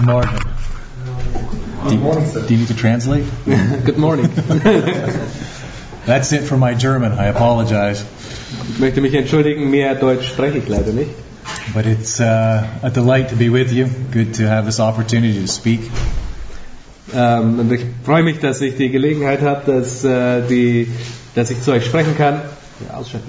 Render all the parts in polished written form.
morning. Good morning, sir. Do you need to translate? Good morning. That's it for my German. I apologize. Ich möchte mich entschuldigen, mehr Deutsch spreche ich leider nicht. But it's a delight to be with you. Good to have this opportunity to speak. Und ich freue mich, dass ich die Gelegenheit habe, dass ich zu euch sprechen kann. Ja, ausschalten.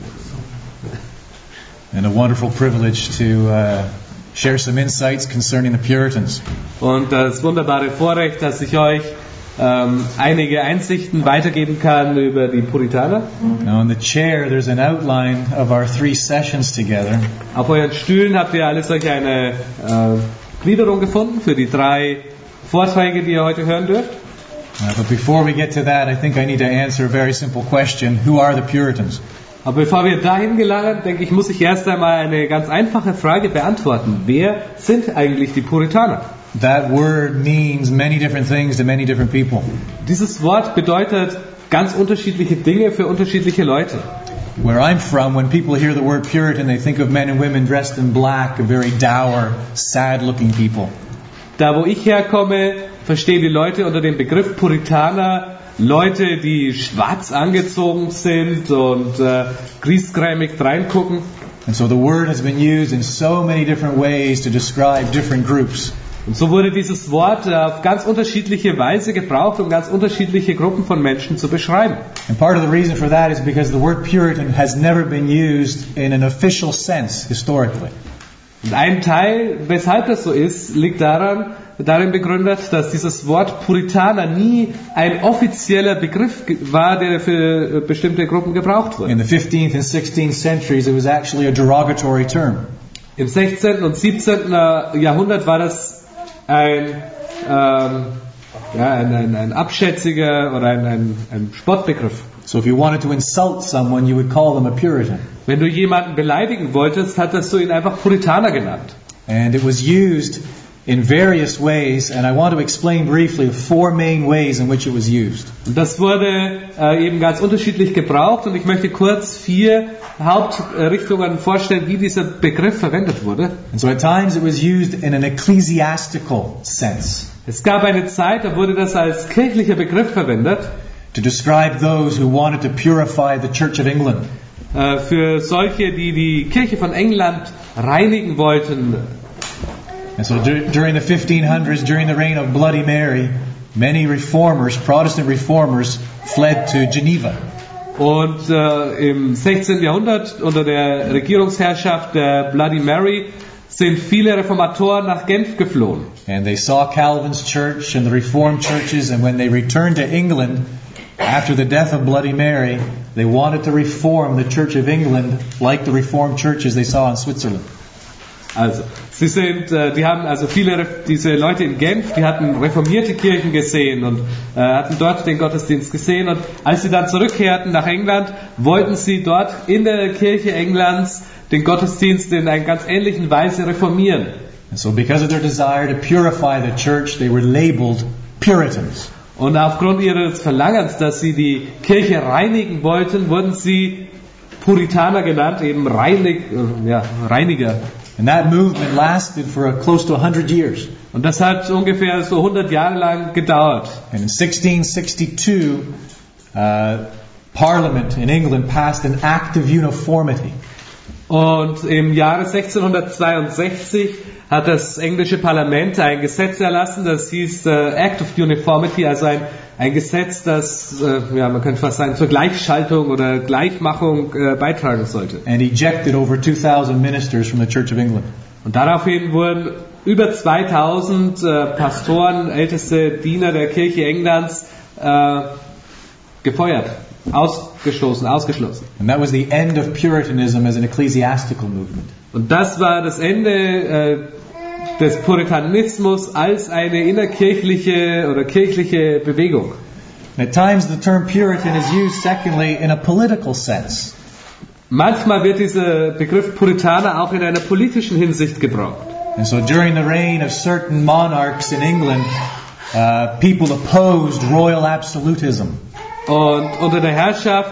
And a wonderful privilege to share some insights concerning the Puritans. Und das wunderbare Vorrecht, dass ich euch einige Einsichten weitergeben kann über die Puritaner. Now on the chair there's an outline of our 3 sessions together. Auf euren Stühlen habt ihr alle solch eine Gliederung gefunden für die 3 Vorträge, die ihr heute hören dürft. But before we get to that, I think I need to answer a very simple question. Who are the Puritans? Aber bevor wir dahin gelangen, denke ich, muss ich erst einmal eine ganz einfache Frage beantworten. Wer sind eigentlich die Puritaner? That word means many different things to many different people. Dieses Wort bedeutet ganz unterschiedliche Dinge für unterschiedliche Leute. Where I'm from, when people hear the word Puritan, they think of men and women dressed in black, a very dour, sad-looking people. Da, wo ich herkomme, verstehen die Leute unter dem Begriff Puritaner Leute, die schwarz angezogen sind und griesgrämig reingucken. And so the word has been used in so many different ways to describe different groups. Und so wurde dieses Wort auf ganz unterschiedliche Weise gebraucht, um ganz unterschiedliche Gruppen von Menschen zu beschreiben. And part of the reason for that is because the word Puritan has never been used in an official sense historically. Und ein Teil, weshalb das so ist, liegt darin begründet, dass dieses Wort Puritaner nie ein offizieller Begriff war, der für bestimmte Gruppen gebraucht wurde. In the 15th and 16th centuries, it was actually a derogatory term. Im 16. und 17. Jahrhundert war das ein abschätziger oder ein Spottbegriff. So if you wanted to insult someone, you would call them a Puritan. Wenn du jemanden beleidigen wolltest, hattest du ihn einfach Puritaner genannt. And it was used in various ways, and I want to explain briefly 4 main ways in which it was used. Und das wurde eben ganz unterschiedlich gebraucht, und ich möchte kurz 4 Hauptrichtungen vorstellen, wie dieser Begriff verwendet wurde. And so at times it was used in an ecclesiastical sense. Es gab eine Zeit, da wurde das als kirchlicher Begriff verwendet. To describe those who wanted to purify the Church of England. Für solche, die die Kirche von England reinigen wollten. And so during the 1500s, during the reign of Bloody Mary, many reformers, Protestant reformers, fled to Geneva. Und im 16. Jahrhundert unter der Regierungsherrschaft der Bloody Mary sind viele Reformatoren nach Genf geflohen. And they saw Calvin's church and the Reformed churches, and when they returned to England after the death of Bloody Mary, they wanted to reform the Church of England like the Reformed churches they saw in Switzerland. Also, diese Leute in Genf, die hatten reformierte Kirchen gesehen und hatten dort den Gottesdienst gesehen, und als sie dann zurückkehrten nach England, wollten sie dort in der Kirche Englands den Gottesdienst in einer ganz ähnlichen Weise reformieren. And so because of their desire to purify the church, they were labeled Puritans. Und aufgrund ihres Verlangens, dass sie die Kirche reinigen wollten, wurden sie Puritaner genannt, eben Reiniger. And that movement lasted for close to 100 years. Und das hat ungefähr so 100 Jahre lang gedauert. And in 1662, Parliament in England passed an Act of Uniformity. Und im Jahre 1662 hat das englische Parlament ein Gesetz erlassen, das hieß Act of Uniformity, also ein Gesetz, das, man könnte fast sagen, zur Gleichschaltung oder Gleichmachung beitragen sollte. And ejected over 2,000 ministers from the Church of England. Und daraufhin wurden über 2000 Pastoren, älteste Diener der Kirche Englands, gefeuert, ausgeschlossen. And that was the end of Puritanism as an ecclesiastical movement. Und das war das Ende des Puritanismus als eine innerkirchliche oder kirchliche Bewegung. And at times the term Puritan is used secondly in a political sense. Manchmal wird dieser Begriff Puritaner auch in einer politischen Hinsicht gebraucht. And so during the reign of certain monarchs in England, people opposed royal absolutism. Und unter der Herrschaft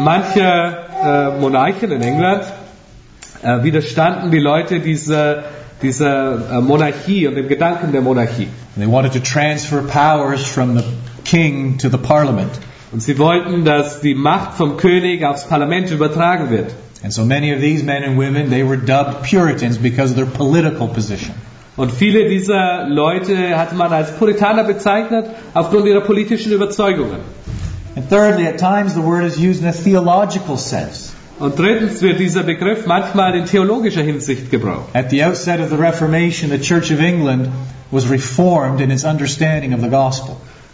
mancher Monarchen in England widerstanden die Leute dieser dieser Monarchie und dem Gedanken der Monarchie. And they wanted to transfer powers from the king to the parliament. Und sie wollten, dass die Macht vom König aufs Parlament übertragen wird. And so many of these men and women, they were dubbed Puritans because of their political position. Und viele dieser Leute hatte man als Puritaner bezeichnet aufgrund ihrer politischen Überzeugungen. And thirdly, at times the word is used in a theological sense. Und drittens wird dieser Begriff manchmal in theologischer Hinsicht gebraucht. At the outset of the Reformation, the Church of England was reformed in its understanding of the gospel.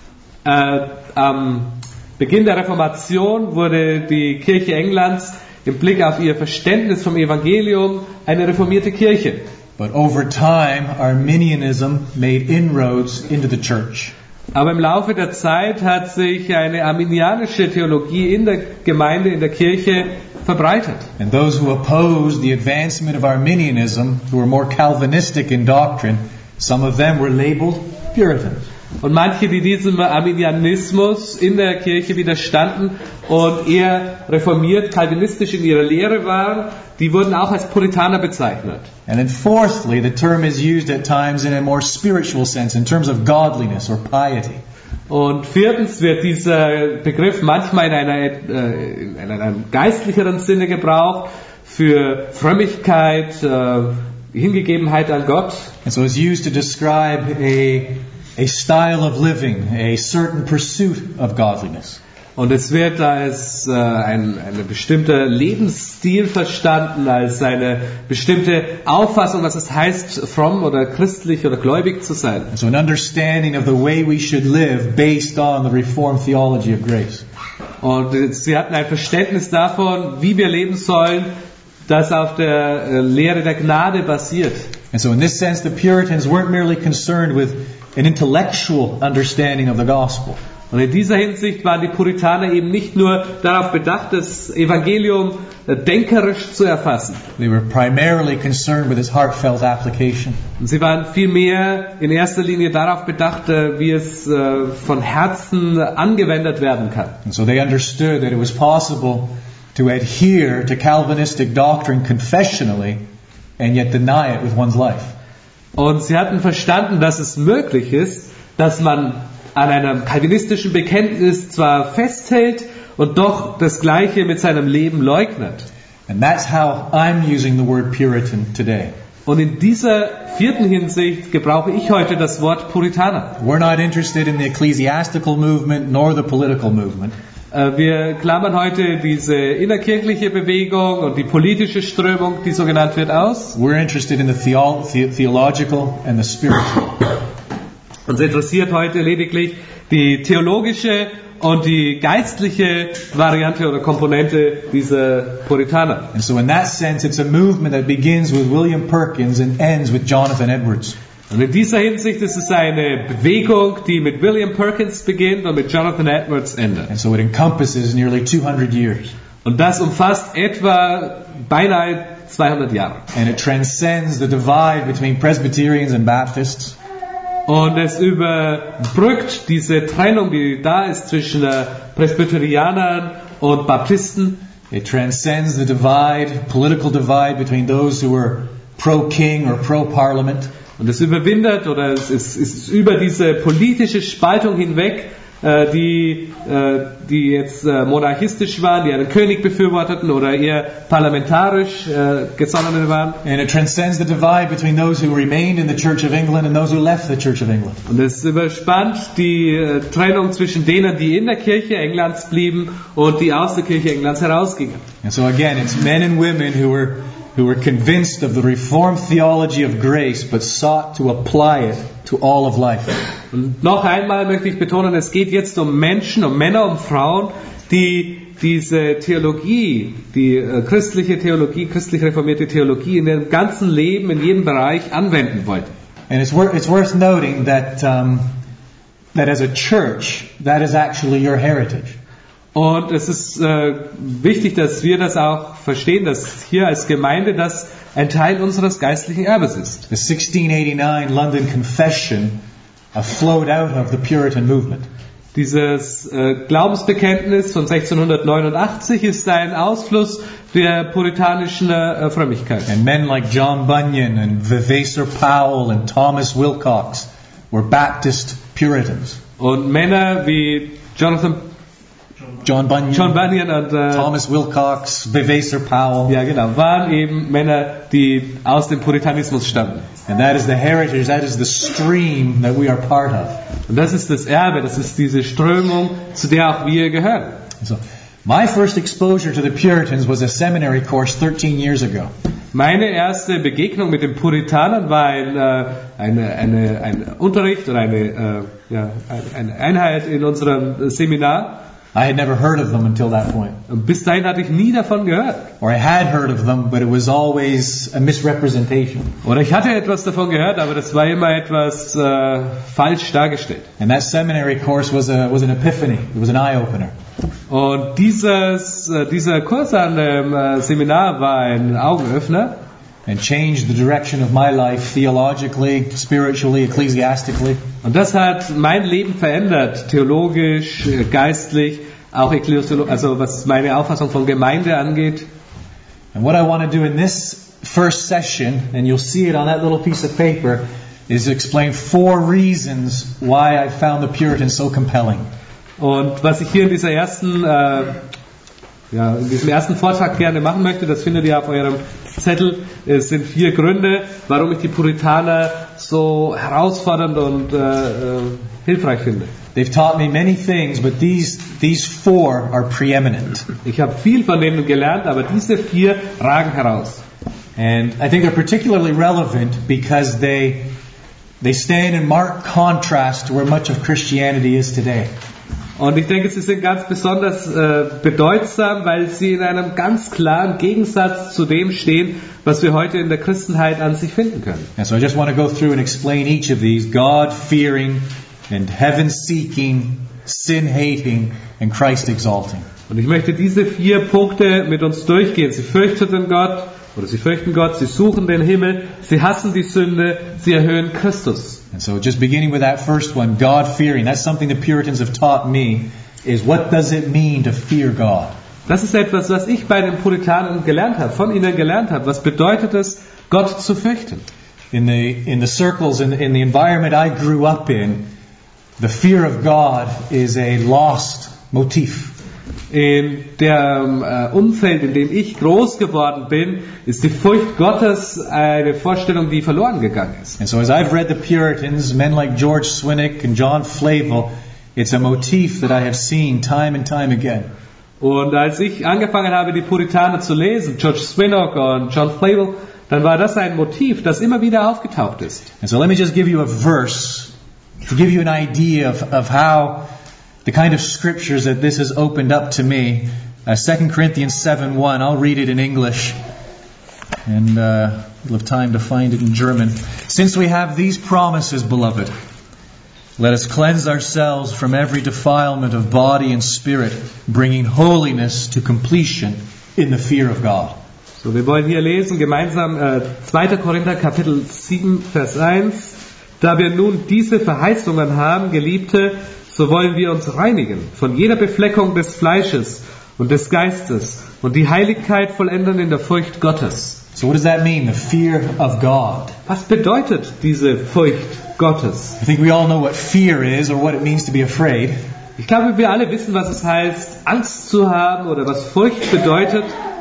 Am Beginn der Reformation wurde die Kirche Englands im Blick auf ihr Verständnis vom Evangelium eine reformierte Kirche. But over time, Arminianism made inroads into the church. Aber im Laufe der Zeit hat sich eine arminianische Theologie in der Gemeinde, in der Kirche verbreitet. And those who opposed the advancement of Arminianism, who were more Calvinistic in doctrine, some of them were labeled Puritans. Und manche, die diesem Arminianismus in der Kirche widerstanden und eher reformiert, kalvinistisch in ihrer Lehre waren, die wurden auch als Puritaner bezeichnet. And then fourthly, the term is used at times in a more spiritual sense, in terms of godliness or piety. Und viertens wird dieser Begriff manchmal in einem geistlicheren Sinne gebraucht, für Frömmigkeit, Hingegebenheit an Gott. And so it's used to describe a style of living, a certain pursuit of godliness. Und es wird als ein bestimmter Lebensstil verstanden, als eine bestimmte Auffassung, was es heißt, fromm oder christlich oder gläubig zu sein. And so an understanding of the way we should live based on the Reformed theology of grace. Und sie hatten ein Verständnis davon, wie wir leben sollen, das auf der Lehre der Gnade basiert. And so in this sense, the Puritans weren't merely concerned with an intellectual understanding of the gospel. Und in dieser Hinsicht waren die Puritaner eben nicht nur darauf bedacht, das Evangelium denkerisch zu erfassen. They were primarily concerned with its heartfelt application. Und sie waren vielmehr in erster Linie darauf bedacht, wie es von Herzen angewendet werden kann. And so they understood that it was possible to adhere to Calvinistic doctrine confessionally and yet deny it with one's life. Und sie hatten verstanden, dass es möglich ist, dass man an einem kalvinistischen Bekenntnis zwar festhält und doch das Gleiche mit seinem Leben leugnet. And that's how I'm using the word Puritan today. Und in dieser vierten Hinsicht gebrauche ich heute das Wort Puritaner. We're not interested in the ecclesiastical movement nor the political movement. Wir klammern heute diese innerkirchliche Bewegung und die politische Strömung, die so genannt wird, aus. We're interested in the theological and the spiritual. Uns interessiert heute lediglich die theologische und die geistliche Variante oder Komponente dieser Puritaner. And so in that sense, it's a movement that begins with William Perkins and ends with Jonathan Edwards. Und in dieser Hinsicht ist es eine Bewegung, die mit William Perkins beginnt und mit Jonathan Edwards endet. And so it encompasses nearly 200 years. Und das umfasst etwa beinahe 200 Jahre. And it transcends the divide between Presbyterians and Baptists. Und es überbrückt diese Trennung, die da ist zwischen Presbyterianern und Baptisten. It transcends the political divide between those who were pro-king or pro-parliament. Und es überwindet oder es ist über diese politische Spaltung hinweg, die jetzt monarchistisch waren, die einen König befürworteten oder eher parlamentarisch gesonnene waren. And it transcends the divide between those who remained in the Church of England and those who left the Church of England. Und es überspannt die Trennung zwischen denen, die in der Kirche Englands blieben und die aus der Kirche Englands herausgingen. And so again, it's men and women who were convinced of the Reformed theology of grace, but sought to apply it to all of life. Und noch einmal möchte ich betonen, es geht jetzt um Menschen, um Männer, um Frauen, die diese Theologie, die christliche Theologie, christlich reformierte Theologie in ihrem ganzen Leben, in jedem Bereich anwenden wollten. And it's worth noting that as a church, that is actually your heritage. Und es ist wichtig, dass wir das auch verstehen, dass hier als Gemeinde das ein Teil unseres geistlichen Erbes ist. The 1689 London Confession flowed out of the Puritan movement. Dieses Glaubensbekenntnis von 1689 ist ein Ausfluss der puritanischen Frömmigkeit. And men like John Bunyan and Vavaser Powell and Thomas Wilcox were Baptist Puritans. Und Männer wie John Bunyan und Thomas Wilcox, Vavaser Powell. ja genau, waren eben Männer, die aus dem Puritanismus stammten. And that is the heritage, that is the stream that we are part of. Und das ist das Erbe, das ist diese Strömung, zu der auch wir gehören. So, my first exposure to the Puritans was a seminary course 13 years ago. Meine erste Begegnung mit den Puritanern war ein Unterricht oder eine Einheit in unserem Seminar. I had never heard of them until that point. Und bis dahin hatte ich nie davon gehört. Or I had heard of them, but it was always a misrepresentation. Oder ich hatte etwas davon gehört, aber das war immer etwas falsch dargestellt. And that seminary course was an epiphany. It was an eye-opener. Und dieser Kurs an dem Seminar war ein Augenöffner. And changed the direction of my life theologically, spiritually, ecclesiastically. Und das hat mein Leben verändert, theologisch, geistlich, auch also was meine Auffassung von Gemeinde angeht. And what I want to do in this first session, and you'll see it on that little piece of paper, is explain 4 reasons why I found the Puritans so compelling. Und was ich hier in dieser in diesem ersten Vortrag gerne machen möchte, das findet ihr auf eurem Zettel. Es sind 4 Gründe, warum ich die Puritaner so herausfordernd und hilfreich finde. They've taught me many things, but these 4 are preeminent. Ich habe viel von denen gelernt, aber diese 4 ragen heraus. And I think they're particularly relevant because they stand in marked contrast to where much of Christianity is today. Und ich denke, sie sind ganz besonders bedeutsam, weil sie in einem ganz klaren Gegensatz zu dem stehen, was wir heute in der Christenheit an sich finden können. And so I just want to go through and explain each of these: God-fearing and heaven-seeking, sin-hating and Christ-exalting. Und ich möchte diese 4 Punkte mit uns durchgehen. Sie fürchten Gott, sie suchen den Himmel, sie hassen die Sünde, sie erhöhen Christus. And so just beginning with that first one, God-fearing, that's something the Puritans have taught me, is what does it mean to fear God? Das ist etwas, was ich bei den Puritanern von ihnen gelernt habe. Was bedeutet es, Gott zu fürchten? In the circles, in the environment I grew up in, the fear of God is a lost motif. In dem Umfeld, in dem ich groß geworden bin, ist die Furcht Gottes eine Vorstellung, die verloren gegangen ist. And so as I've read the Puritans, men like George Swinnock and John Flavel, it's a motif that I have seen time and time again. Und als ich angefangen habe, die Puritaner zu lesen, George Swinnock und John Flavel, dann war das ein Motiv, das immer wieder aufgetaucht ist. And so let me just give you a verse to give you an idea of how the kind of scriptures that this has opened up to me. 2 Corinthians 7:1. I'll read it in English, and we'll have time to find it in German. Since we have these promises, beloved, let us cleanse ourselves from every defilement of body and spirit, bringing holiness to completion in the fear of God. So, wir wollen hier lesen gemeinsam 2. Korinther Kapitel 7, Vers 1. Da wir nun diese Verheißungen haben, Geliebte, so wollen wir uns reinigen von jeder Befleckung des Fleisches und des Geistes und die Heiligkeit vollenden in der Furcht Gottes. So what does that mean, the fear of God? Was bedeutet diese Furcht Gottes? I think we all know what fear is or what it means to be afraid. Ich glaube, wir alle wissen, was es heißt, Angst zu haben oder was Furcht bedeutet.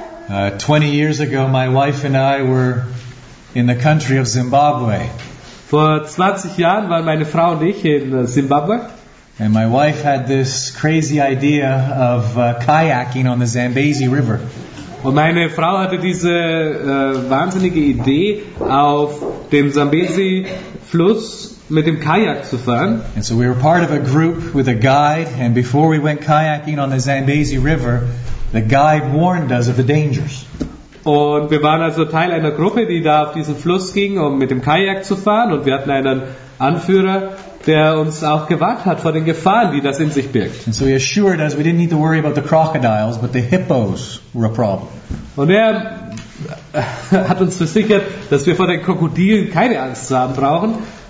20 years ago, my wife and I were in the country of Zimbabwe. Vor 20 Jahren waren meine Frau und ich in Zimbabwe. And my wife had this crazy idea of kayaking on the Zambezi River. Und meine Frau hatte diese wahnsinnige Idee, auf dem Zambezi-Fluss mit dem Kajak zu fahren. And so we were part of a group with a guide, and before we went kayaking on the Zambezi River, the guide warned us of the dangers. Und wir waren also Teil einer Gruppe, die da auf diesen Fluss ging, um mit dem Kajak zu fahren. Und wir hatten einen Anführer, der uns auch gewarnt hat vor den Gefahren, die das in sich birgt. And so he assured us we didn't need to worry about the crocodiles, but the hippos were a problem. Und er hat uns versichert, dass wir vor den Krokodilen keine Angst zu haben brauchen,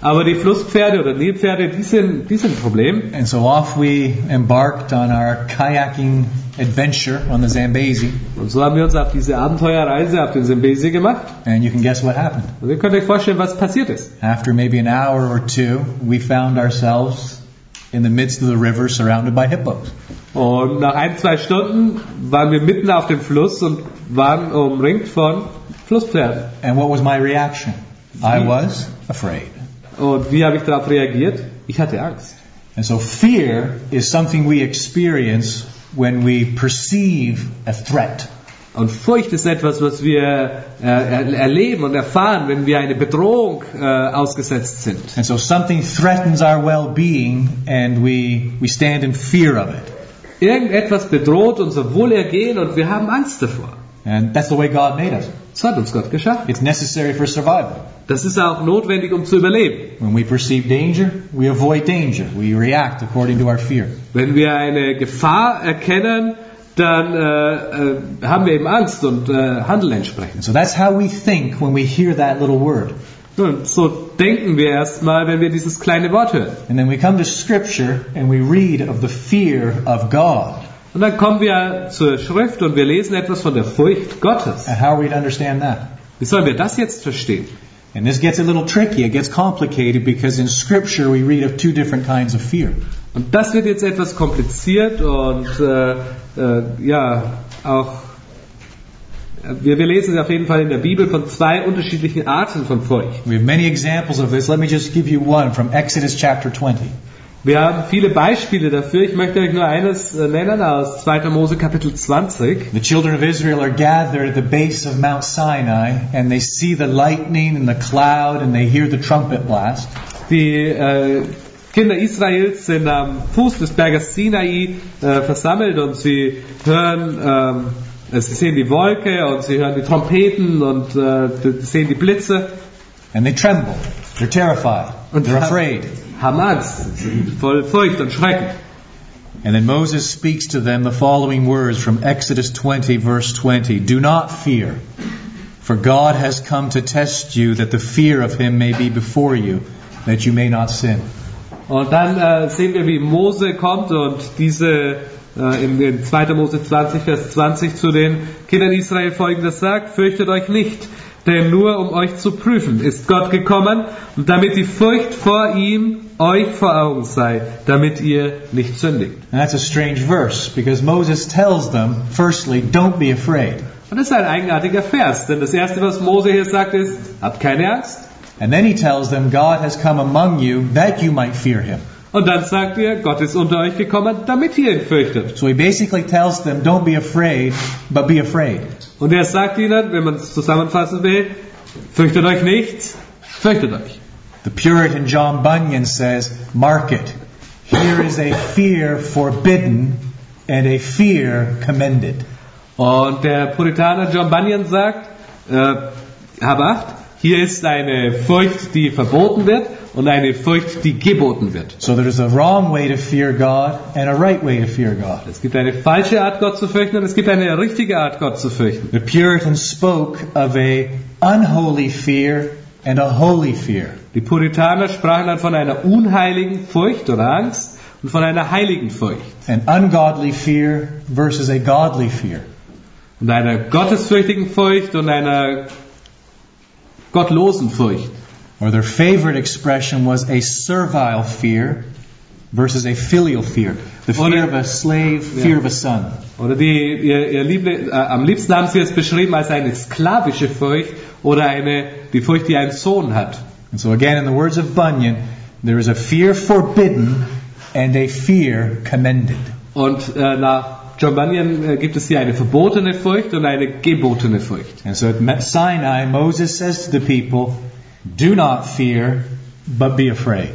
Aber die Flusspferde oder Nilpferde, die sind ein Problem. And so off we embarked on our kayaking adventure on the Zambezi. Und so haben wir uns auf diese Abenteuerreise auf den Zambezi gemacht. And you can guess what happened. Und ihr könnt euch vorstellen, was passiert ist. After maybe an hour or two, we found ourselves in the midst of the river surrounded by hippos. Und nach 1-2 Stunden waren wir mitten auf dem Fluss und waren umringt von Flusspferden. And what was my reaction? I was afraid. Und wie habe ich darauf reagiert? Ich hatte Angst. And so fear is something we experience when we perceive a threat. Und Furcht ist etwas, was wir erleben und erfahren, wenn wir eine Bedrohung ausgesetzt sind. And so something threatens our well-being and we stand in fear of it. Irgendetwas bedroht unser Wohlergehen und wir haben Angst davor. And that's the way God made us. So hat uns Gott geschaffen. It's necessary for survival. Das ist auch notwendig, um zu überleben. When we perceive danger, we avoid danger. We react according to our fear. Wenn wir eine Gefahr erkennen, dann haben wir eben Angst und handeln entsprechend. So that's how we think when we hear that little word. Nun, so denken wir erstmal, wenn wir dieses kleine Wort hören. And then we come to Scripture and we read of the fear of God. Und dann kommen wir zur Schrift und wir lesen etwas von der Furcht Gottes. And how are we to understand that? Wie sollen wir das jetzt verstehen? And this gets a little tricky. It gets complicated because in Scripture we read of two different kinds of fear. Und das wird jetzt etwas kompliziert und auch wir lesen auf jeden Fall in der Bibel von 2 unterschiedlichen Arten von Furcht. We have many examples of this. Let me just give you one from Exodus chapter 20. Wir haben viele Beispiele dafür. Ich möchte euch nur eines nennen aus 2. Mose Kapitel 20. The children of Israel are gathered at the base of Mount Sinai and they see the lightning and the cloud and they hear the trumpet blast. Die Kinder Israels sind am Fuß des Berges Sinai versammelt und sie hören, sie sehen die Wolke und sie hören die Trompeten und sie sehen die Blitze. And they tremble. They're terrified. They're afraid. Haben Angst, sind voll Furcht und Schrecken. And then Moses speaks to them the following words from Exodus 20 verse 20. Do not fear, for God has come to test you that the fear of him may be before you, that you may not sin. Und dann sehen wir, wie Mose kommt und diese in 2. Mose 20 Vers 20 zu den Kindern Israel Folgendes sagt: Fürchtet euch nicht, denn nur um euch zu prüfen ist Gott gekommen, und damit die Furcht vor ihm euch vor Augen sei, damit ihr nicht sündigt. And that's a strange verse, because Moses tells them, firstly, don't be afraid. Und das ist ein eigenartiger Vers, denn das erste, was Mose hier sagt, ist: Habt keine Angst. And then he tells them, God has come among you that you might fear him. Und dann sagt er, Gott ist unter euch gekommen, damit ihr ihn fürchtet. So he basically tells them, don't be afraid, but be afraid. Und er sagt ihnen, wenn man es zusammenfassen will, fürchtet euch nicht, fürchtet euch. The Puritan John Bunyan says, mark it. Here is a fear forbidden and a fear commended. Und der Puritaner John Bunyan sagt, hab Acht, hier ist eine Furcht, die verboten wird, und eine Furcht, die geboten wird. So there's a wrong way to fear God and a right way to fear God. Es gibt eine falsche Art, Gott zu fürchten, und es gibt eine richtige Art, Gott zu fürchten. The Puritans spoke of a unholy fear and a holy fear. Die Puritaner sprachen dann von einer unheiligen Furcht oder Angst und von einer heiligen Furcht. An ungodly fear versus a godly fear. Und einer gottesfürchtigen Furcht und einer gottlosen Furcht. Or their favorite expression was a servile fear versus a filial fear. The fear of a slave, fear of a son. Oder am liebsten haben sie es beschrieben als eine sklavische Furcht oder die Furcht, die ein Sohn hat. And so again, in the words of Bunyan, there is a fear forbidden and a fear commended. Und nach John Bunyan gibt es hier eine verbotene Furcht und eine gebotene Furcht. And so at Sinai, Moses says to the people, do not fear, but be afraid.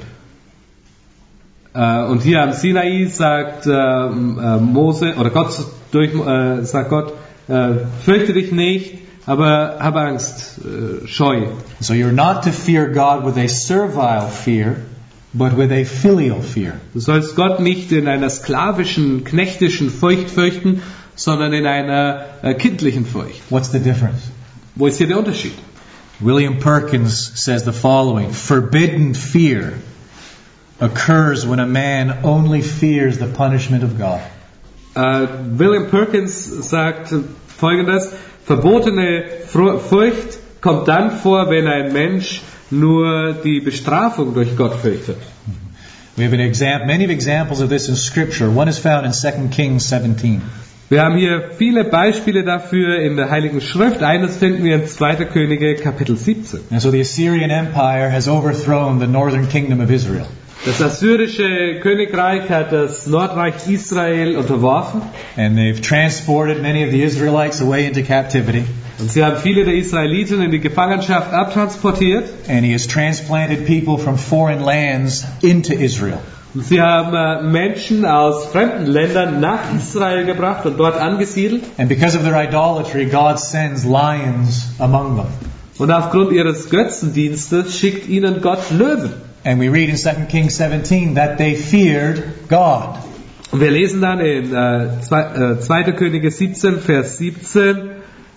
Und hier am Sinai sagt Mose, oder Gott sagt Gott, fürchte dich nicht, aber hab Angst, scheu. So you're not to fear God with a servile fear, but with a filial fear. Du sollst Gott nicht in einer sklavischen, knechtischen Furcht fürchten, sondern in einer kindlichen Furcht. What's the difference? Wo ist hier der Unterschied? William Perkins says the following: forbidden fear occurs when a man only fears the punishment of God. William Perkins sagt Folgendes: verbotene Furcht kommt dann vor, wenn ein Mensch nur die Bestrafung durch Gott fürchtet. We have many examples of this in Scripture. One is found in 2 Kings 17. Wir haben hier viele Beispiele dafür in der Heiligen Schrift. Eines finden wir in 2. Könige Kapitel 17. And so the Assyrian Empire has overthrown the northern kingdom of Israel. Das assyrische Königreich hat das Nordreich Israel unterworfen. And they've transported many of the Israelites away into captivity. Und sie haben viele der Israeliten in die Gefangenschaft abtransportiert. And he has transplanted people from foreign lands into Israel. Und sie haben Menschen aus fremden Ländern nach Israel gebracht und dort angesiedelt. And because of their idolatry, God sends lions among them. Und aufgrund ihres Götzendienstes schickt ihnen Gott Löwen. And we read in 2 Kings 17 that they feared God. Und wir lesen dann in 2. Könige 17, Vers 17,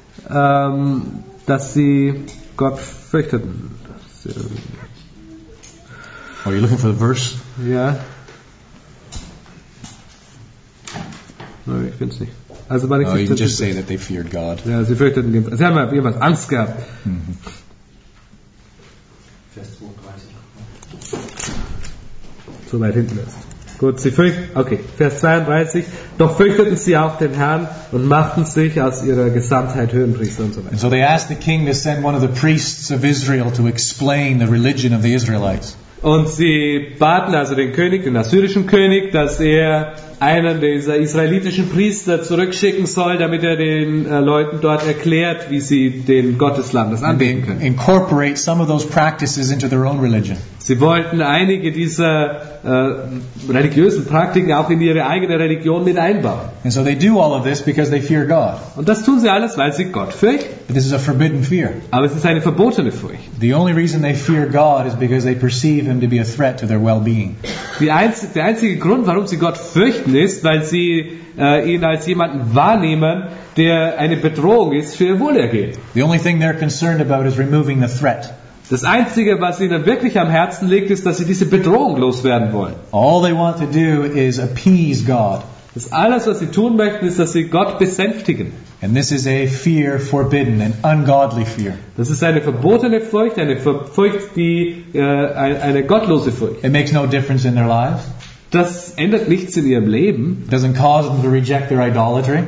dass sie Gott fürchteten. Are you looking for the verse? Ja. Nein, ich finde es nicht. Also bei You can just say that they feared God. Ja, sie fürchteten, sie haben jemand Angst gehabt. Vers 32. So weit hinten ist. Gut, Vers 32. Doch fürchteten sie auch den Herrn und machten sich aus ihrer Gesamtheit Höhenpriester und so weiter. And so they asked the king to send one of the priests of Israel to explain the religion of the Israelites. Und sie baten also den König, den assyrischen König, dass er einen dieser israelitischen Priester zurückschicken soll, damit er den Leuten dort erklärt, wie sie den Gott des Landes anbeten können. Incorporate some of those practices into their own religion. Sie wollten einige dieser religiösen Praktiken auch in ihre eigene Religion mit einbauen. And so they do all of this because they fear God. Und das tun sie alles, weil sie Gott fürchten. But this is a forbidden fear. Aber es ist eine verbotene Furcht. The only reason they fear God is because they perceive Him to be a threat to their well-being. Der einzige Grund, warum sie Gott fürchten, ist, weil sie ihn als jemanden wahrnehmen, der eine Bedrohung ist für ihr Wohlergehen. The only thing they're concerned about is removing the threat. Das Einzige, was ihnen wirklich am Herzen liegt, ist, dass sie diese Bedrohung loswerden wollen. All they want to do is appease God. Das alles, was sie tun möchten, ist, dass sie Gott besänftigen. And this is a fear forbidden, an ungodly fear. Das ist eine verbotene Furcht, eine Furcht, die eine gottlose Furcht. It makes no difference in their lives. Das ändert nichts in ihrem Leben. It doesn't cause them to reject their idolatry.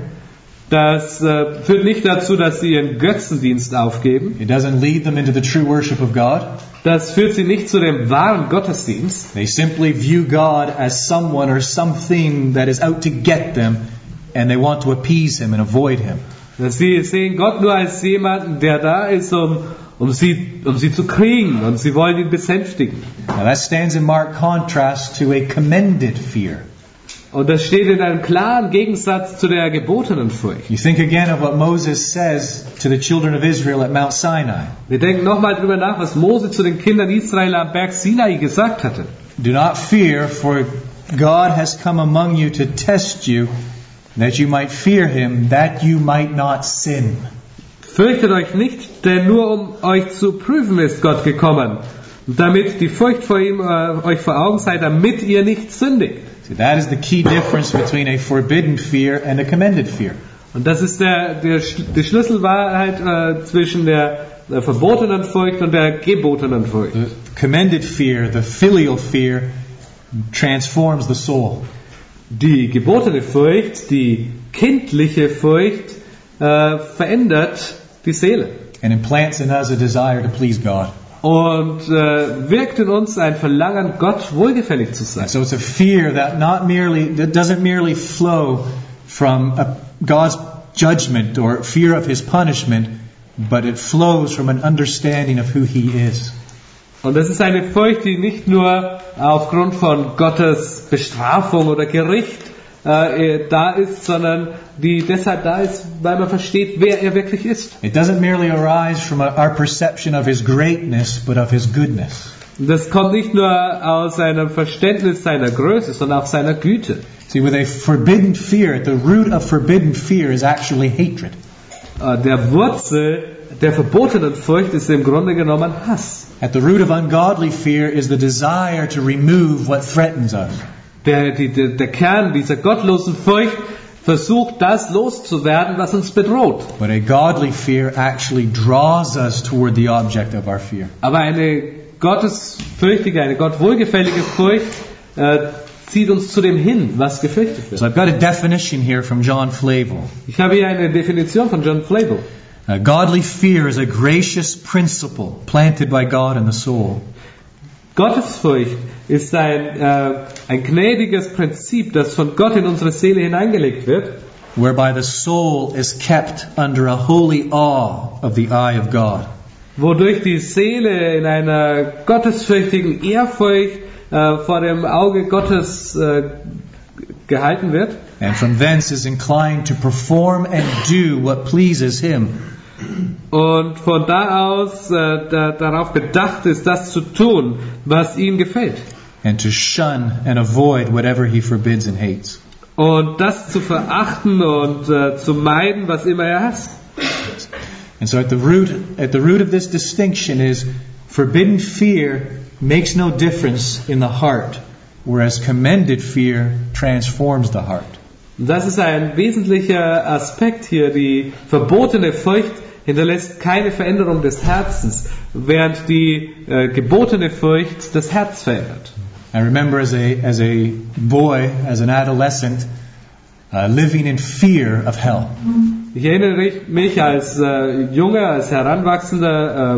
Das führt nicht dazu, dass sie ihren Götzendienst aufgeben. It doesn't lead them into the true worship of God. Das führt sie nicht zu dem wahren Gottesdienst. They simply view God as someone or something that is out to get them, and they want to appease Him and avoid Him. Sie sehen Gott nur als jemanden, der da ist, um sie zu kriegen, und sie wollen ihn besänftigen. Now that stands in marked contrast to a commended fear. Und das steht in einem klaren Gegensatz zu der gebotenen Furcht. You think again of what Moses says to the children of Israel at Mount Sinai. Wir denken nochmal drüber nach, was Mose zu den Kindern Israel am Berg Sinai gesagt hatte. Do not fear, for God has come among you to test you, that you might fear Him, that you might not sin. Fürchtet euch nicht, denn nur um euch zu prüfen ist Gott gekommen, damit die Furcht vor ihm euch vor Augen sei, damit ihr nicht sündigt. So that is the key difference between a forbidden fear and a commended fear. Und das ist die Schlüsselwahrheit zwischen der verbotenen Furcht und der gebotenen Furcht. The commended fear, the filial fear, transforms the soul. Die gebotene Furcht, die kindliche Furcht, verändert die Seele. And implants in us a desire to please God. Und wirkt in uns ein Verlangen, Gott wohlgefällig zu sein. So it's a fear that doesn't merely flow from God's judgment or fear of His punishment, but it flows from an understanding of who He is. Und das ist eine Furcht, die nicht nur aufgrund von Gottes Bestrafung oder Gericht da ist, sondern die deshalb da ist, weil man versteht, wer er wirklich ist. It doesn't merely arise from our perception of His greatness, but of His goodness. Das kommt nicht nur aus einem Verständnis seiner Größe, sondern auch seiner Güte. See, with a forbidden fear, the root of forbidden fear is actually hatred. Der Wurzel der verbotenen Furcht ist im Grunde genommen Hass. At the root of ungodly fear is the desire to remove what threatens us. Der Kern dieser gottlosen Furcht versucht, das loszuwerden, was uns bedroht. But a godly fear actually draws us toward the object of our fear. Aber eine gottesfürchtige, eine gottwohlgefällige Furcht zieht uns zu dem hin, was gefürchtet wird. So I've got a definition here from John Flavel. Ich habe hier eine Definition von John Flavel. Godly fear is a gracious principle planted by God in the soul. Gottesfurcht ist ein gnädiges Prinzip, das von Gott in unsere Seele hineingelegt wird, whereby the soul is kept under a holy awe of the eye of God. Wodurch die Seele in einer gottesfürchtigen Ehrfurcht vor dem Auge Gottes gehalten wird. And from thence is inclined to perform and do what pleases Him. Und von da aus darauf bedacht ist, das zu tun, was ihm gefällt. And to shun and avoid whatever He forbids and hates. Und das zu verachten und zu meiden, was immer er hasst. And so at the root of this distinction is forbidden fear makes no difference in the heart, whereas commended fear transforms the heart. Das ist ein wesentlicher Aspekt hier. Die verbotene Furcht hinterlässt keine Veränderung des Herzens, während die gebotene Furcht das Herz verändert. I remember as a boy, as an adolescent, living in fear of hell. Ich erinnere mich als junger, als heranwachsender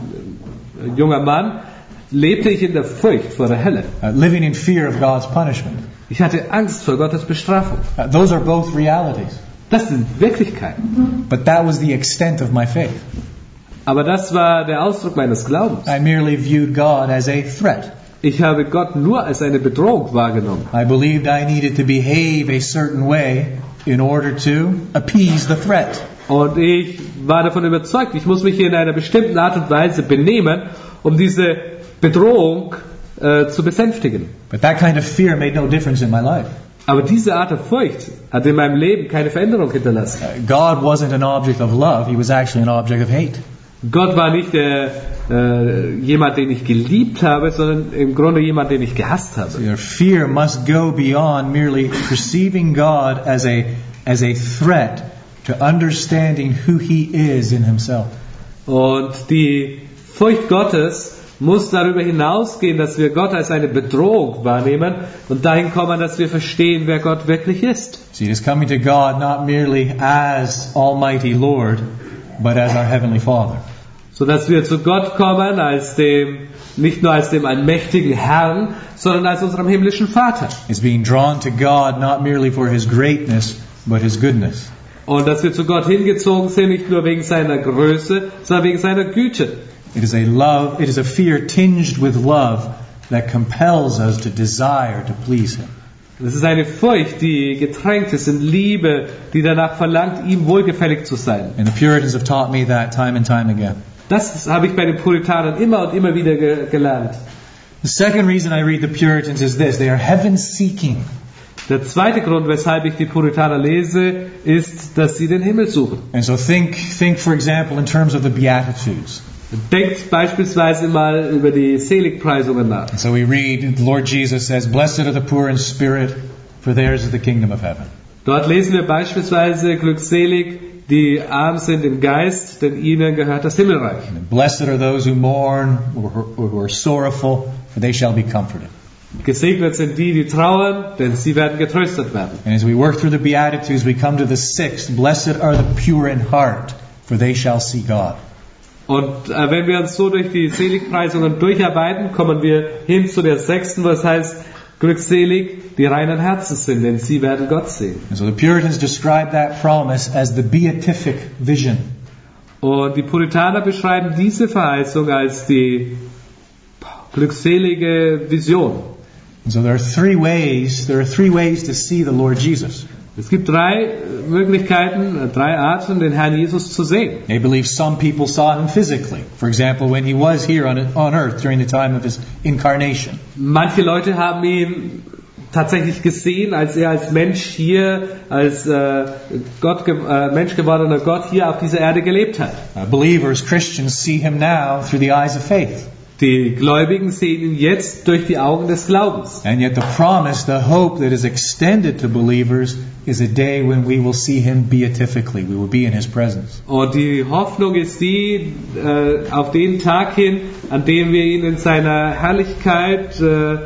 junger Mann, lebte ich in der Furcht vor der Hölle. Living in fear of God's punishment. Ich hatte Angst vor Gottes Bestrafung. Those are both realities. Das sind Wirklichkeiten. But that was the extent of my faith. Aber das war der Ausdruck meines Glaubens. I merely viewed God as a threat. Ich habe Gott nur als eine Bedrohung wahrgenommen. I believed I needed to behave a certain way in order to appease the threat. Und ich war davon überzeugt, ich muss mich in einer bestimmten Art und Weise benehmen, um diese Bedrohung zu besänftigen. But that kind of fear made no difference in my life. Aber diese Art der Furcht hat in meinem Leben keine Veränderung hinterlassen. God wasn't an object of love, He was actually an object of hate. Gott war nicht jemand, den ich geliebt habe, sondern im Grunde jemand, den ich gehasst habe. Your fear must go beyond merely perceiving God as a threat to understanding who He is in Himself. Und die Furcht Gottes muss darüber hinausgehen, dass wir Gott als eine Bedrohung wahrnehmen und dahin kommen, dass wir verstehen, wer Gott wirklich ist. See, it is coming to God not merely as Almighty Lord, but as our Heavenly Father. So dass wir zu Gott kommen nicht nur als dem allmächtigen Herrn, sondern als unserem himmlischen Vater. It's being drawn to God not merely for His greatness, but His goodness. Und dass wir zu Gott hingezogen sind, nicht nur wegen seiner Größe, sondern wegen seiner Güte. It is a fear tinged with love that compels us to desire to please Him. Das ist eine Furcht, die getränkt ist in Liebe, die danach verlangt, ihm wohlgefällig zu sein. And the Puritans have taught me that time and time again. Das habe ich bei den Puritanern immer und immer wieder gelernt. The second reason I read the Puritans is this: they are heaven-seeking. Der zweite Grund, weshalb ich die Puritaner lese, ist, dass sie den Himmel suchen. And so think for example in terms of the Beatitudes. Denkt beispielsweise mal über die Seligpreisungen nach. And so we read, the Lord Jesus says, "Blessed are the poor in spirit, for theirs is the kingdom of heaven." Dort lesen wir beispielsweise, glückselig, die arm sind im Geist, denn ihnen gehört das Himmelreich. And blessed are those who mourn, who are sorrowful, for they shall be comforted. Gesegnet sind die trauern, denn sie werden getröstet werden. And as we work through the Beatitudes, we come to the sixth, "Blessed are the pure in heart, for they shall see God." Und wenn wir uns so durch die Seligpreisungen durcharbeiten, kommen wir hin zu der 6., wo es heißt, glückselig, die reinen Herzens sind, denn sie werden Gott sehen. And so the Puritans describe that promise as the beatific vision. Und die Puritaner beschreiben diese Verheißung als die glückselige Vision. And so there are three ways to see the Lord Jesus. Es gibt 3 Möglichkeiten, 3 Arten, den Herrn Jesus zu sehen. They believe some people saw Him physically. For example, when He was here on earth during the time of His incarnation. Manche Leute haben ihn tatsächlich gesehen, als er als Mensch hier, als Mensch gewordener Gott hier auf dieser Erde gelebt hat. Believers, Christians, see him now through the eyes of faith. Die Gläubigen sehen ihn jetzt durch die Augen des Glaubens. And yet the promise, the hope that is extended to believers is a day when we will see him beatifically. We will be in his presence. Und die Hoffnung ist die, auf den Tag hin, an dem wir ihn in seiner Herrlichkeit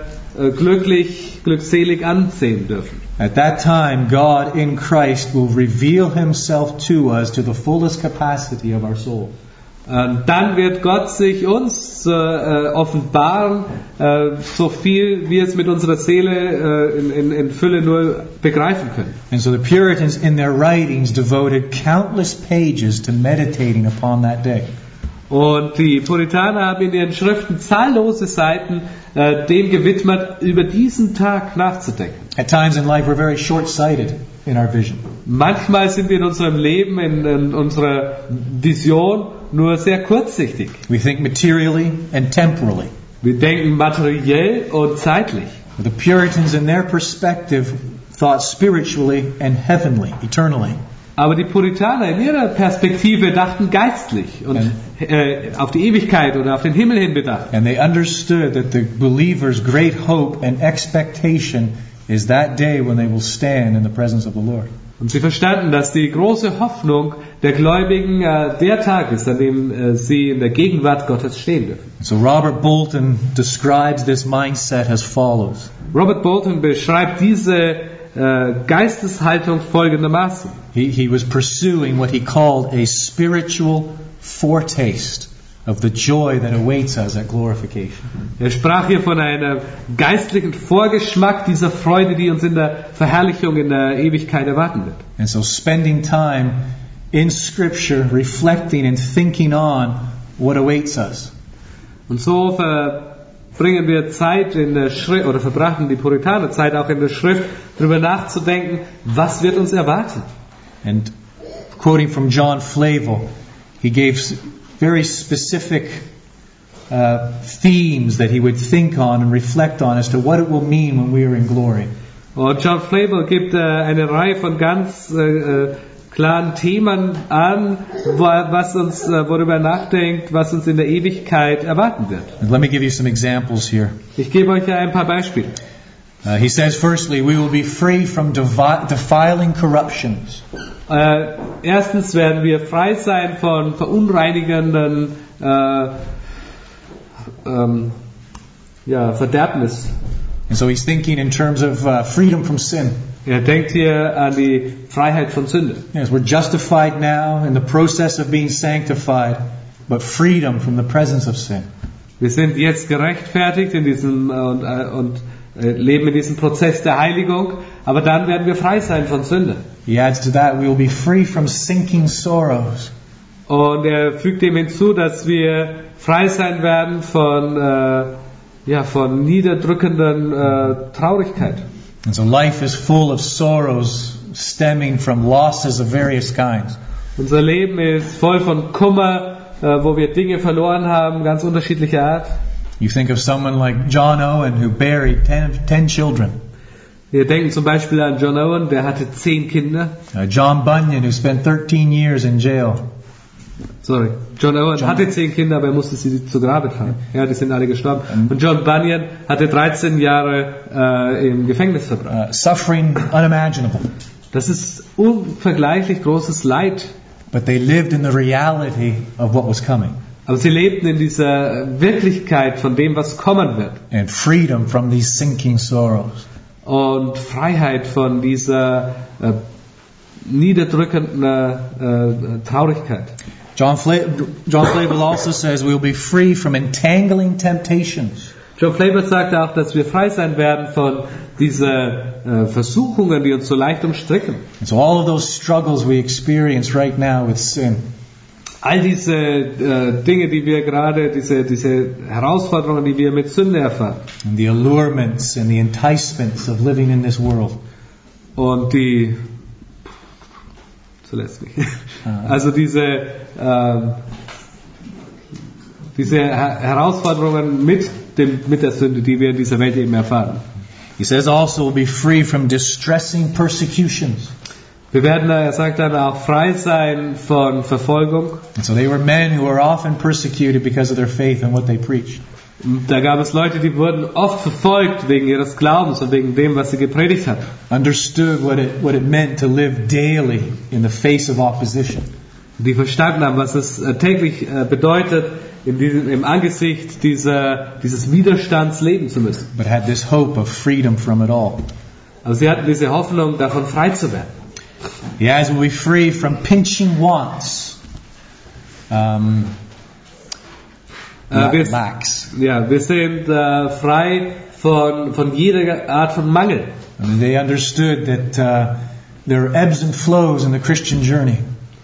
glückselig ansehen dürfen. At that time, God in Christ will reveal himself to us to the fullest capacity of our soul. Dann wird Gott sich uns offenbaren, so viel wir es mit unserer Seele in Fülle nur begreifen können. And so the Puritans in their writings devoted countless pages to meditating upon that day. Und die Puritaner haben in ihren Schriften zahllose Seiten dem gewidmet, über diesen Tag nachzudenken. At times in life we're very short-sighted in our vision. Manchmal sind wir in unserem Leben, in unserer Vision nur sehr kurzsichtig. We think materially and temporally. Wir denken materiell und zeitlich. The Puritans in their perspective thought spiritually and heavenly, eternally. Aber die Puritaner in ihrer Perspektive dachten geistlich und auf die Ewigkeit oder auf den Himmel hin bedacht. And they understood that the believer's great hope and expectation is that day when they will stand in the presence of the Lord. Und sie verstanden, dass die große Hoffnung der Gläubigen der Tag ist, an dem sie in der Gegenwart Gottes stehen dürfen. So Robert Bolton describes this mindset as follows. Robert Bolton beschreibt diese Geisteshaltung folgendermaßen. He was pursuing what he called a spiritual foretaste of the joy that awaits us at glorification. Er sprach hier von einem geistlichen Vorgeschmack dieser Freude, die uns in der Verherrlichung in der Ewigkeit erwarten wird. And so spending time in Scripture, reflecting and thinking on what awaits us. Und so verbringen wir Zeit in der Schrift, oder verbrachten die Puritaner Zeit auch in der Schrift, darüber nachzudenken, was wird uns erwarten. And quoting from John Flavel, he gave very specific themes that he would think on and reflect on as to what it will mean when we are in glory. Und John Flavel gibt eine Reihe von ganz klaren Themen an, worüber er nachdenkt, was uns in der Ewigkeit erwarten wird. And let me give you some examples here. Ich gebe euch ein paar Beispiele. He says, firstly, we will be free from defiling corruptions. Erstens werden wir frei sein von verunreinigenden Verderbnis. And so he's thinking in terms of freedom from sin. Er denkt hier an die Freiheit von Sünde. Yes, we're justified now in the process of being sanctified, but freedom from the presence of sin. Wir sind jetzt gerechtfertigt in diesem und leben in diesem Prozess der Heiligung, aber dann werden wir frei sein von Sünde. He adds to that, we will be free from sinking sorrows. Und er fügt dem hinzu, dass wir frei sein werden von niederdrückenden Traurigkeit. And so life is full of sorrows stemming from losses of various kinds. Unser Leben ist voll von Kummer, wo wir Dinge verloren haben, ganz unterschiedlicher Art. You think of someone like John Owen who buried 10 children. Wir denken zum Beispiel an John Owen, der hatte 10 Kinder. John Bunyan who spent 13 years in jail. John Owen hatte 10 Kinder, aber er musste sie zu Grabe tragen. Ja, die sind alle gestorben. Und John Bunyan hatte 13 Jahre im Gefängnis verbracht. Suffering unimaginable. Das ist unvergleichlich großes Leid. But they lived in the reality of what was coming. Aber sie lebten in dieser Wirklichkeit von dem, was kommen wird. And freedom from these sinking sorrows. Und Freiheit von dieser niederdrückenden Traurigkeit. John Flavel also says we'll be free from entangling temptations. John Flavel sagt auch, dass wir frei sein werden von diesen Versuchungen, die uns so leicht umstricken. And so all of those struggles we experience right now with sin. All diese Dinge, die wir gerade, diese Herausforderungen, die wir mit Sünde erfahren. And the allurements and the enticements of living in this world. Und also diese Herausforderungen mit der Sünde, die wir in dieser Welt eben erfahren. He says also we'll be free from distressing persecutions. Wir werden, er sagt dann, auch frei sein von Verfolgung. And so they were men who were often persecuted because of their faith and what they preached. Da gab es Leute, die wurden oft verfolgt wegen ihres Glaubens und wegen dem, was sie gepredigt hat. Understood what it meant to live daily in the face of opposition. Die verstanden haben, was es täglich bedeutet, im Angesicht dieses Widerstands leben zu müssen. But had this hope of freedom from it all. Also sie hatten diese Hoffnung, davon frei zu werden. The eyes will be free from pinching wants. Lacks. Wir sind frei von jeder Art von Mangel. And they understood that there are ebbs and flows in the Christian journey.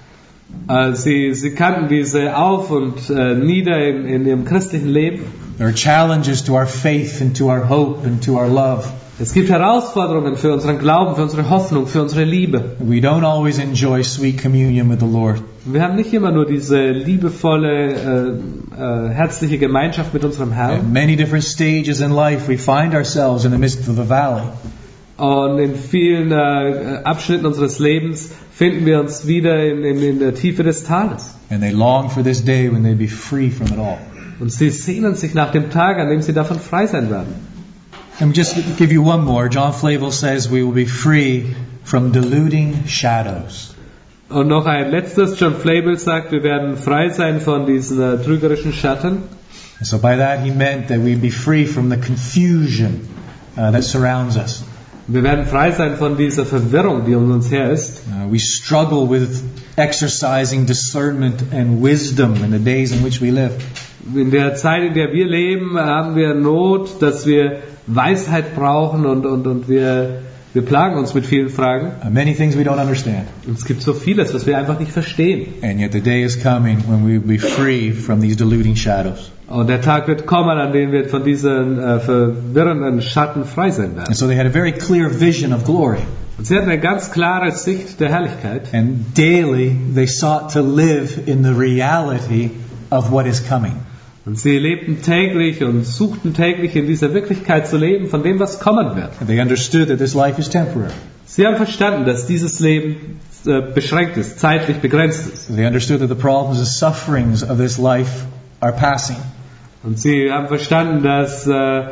Sie kannten diese Auf und Nieder in ihrem christlichen Leben. There are challenges to our faith and to our hope and to our love. Es gibt Herausforderungen für unseren Glauben, für unsere Hoffnung, für unsere Liebe. We don't always enjoy sweet communion with the Lord. Wir haben nicht immer nur diese liebevolle, herzliche Gemeinschaft mit unserem Herrn. At many different stages in life we find ourselves in the midst of the valley. Und in vielen Abschnitten unseres Lebens finden wir uns wieder in der Tiefe des Tales. And they long for this day when they be free from it all. Und sie sehnen sich nach dem Tag, an dem sie davon frei sein werden. Let me just give you one more. John Flavel says we will be free from deluding shadows. Und noch ein letztes. John Flavel sagt, wir werden frei sein von diesen trügerischen Schatten. And so by that he meant that we'd be free from the confusion that surrounds us. Wir werden frei sein von dieser Verwirrung, die um uns her ist. We struggle with exercising discernment and wisdom in the days in which we live. In der Zeit, in der wir leben, haben wir Not, dass wir Weisheit brauchen und wir plagen uns mit vielen Fragen. Many things we don't understand. Und es gibt so vieles, was wir einfach nicht verstehen. And yet the day is coming when we will be free from these deluding shadows. Und der Tag wird kommen, an dem wir von diesen verwirrenden Schatten frei sein werden. And so they had a very clear vision of glory. Und sie hatten eine ganz klare Sicht der Herrlichkeit. And daily they sought to live in the reality of what is coming. Und sie lebten täglich und suchten täglich in dieser Wirklichkeit zu leben, von dem, was kommen wird. They understood that this life is temporary. Sie haben verstanden, dass dieses Leben beschränkt ist, zeitlich begrenzt ist. They understood that the problems and sufferings of this life are passing. Und sie haben verstanden, dass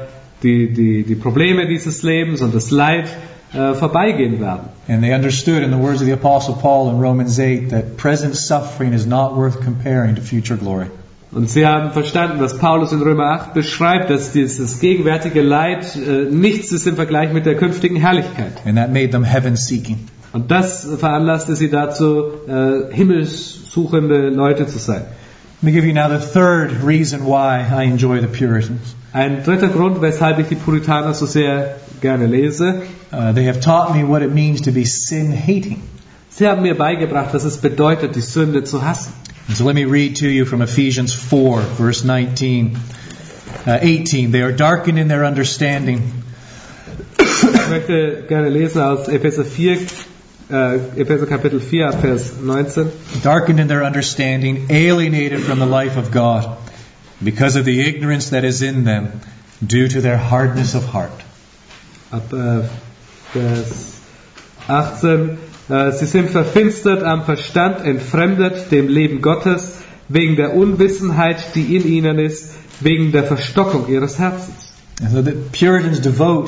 die Probleme dieses Lebens und das Leid vorbeigehen werden. And they understood, in the words of the Apostle Paul in Romans 8, that present suffering is not worth comparing to future glory. Und sie haben verstanden, was Paulus in Römer 8 beschreibt, dass dieses gegenwärtige Leid nichts ist im Vergleich mit der künftigen Herrlichkeit. And that made them heaven-seeking. Und das veranlasste sie dazu, himmelssuchende Leute zu sein. Let me give you now the third reason why I enjoy the Puritans. Ein dritter Grund, weshalb ich die Puritaner so sehr gerne lese. They have taught me what it means to be sin-hating. Sie haben mir beigebracht, was es bedeutet, die Sünde zu hassen. And so let me read to you from Ephesians 4, verse 18. They are darkened in their understanding. Ich möchte gerne lesen aus Epheser Kapitel 4, Vers 19. Darkened in their understanding, alienated from the life of God, because of the ignorance that is in them, due to their hardness of heart. Ab Vers 18. Sie sind verfinstert am Verstand, entfremdet dem Leben Gottes, wegen der Unwissenheit, die in ihnen ist, wegen der Verstockung ihres Herzens. And so the Puritans devote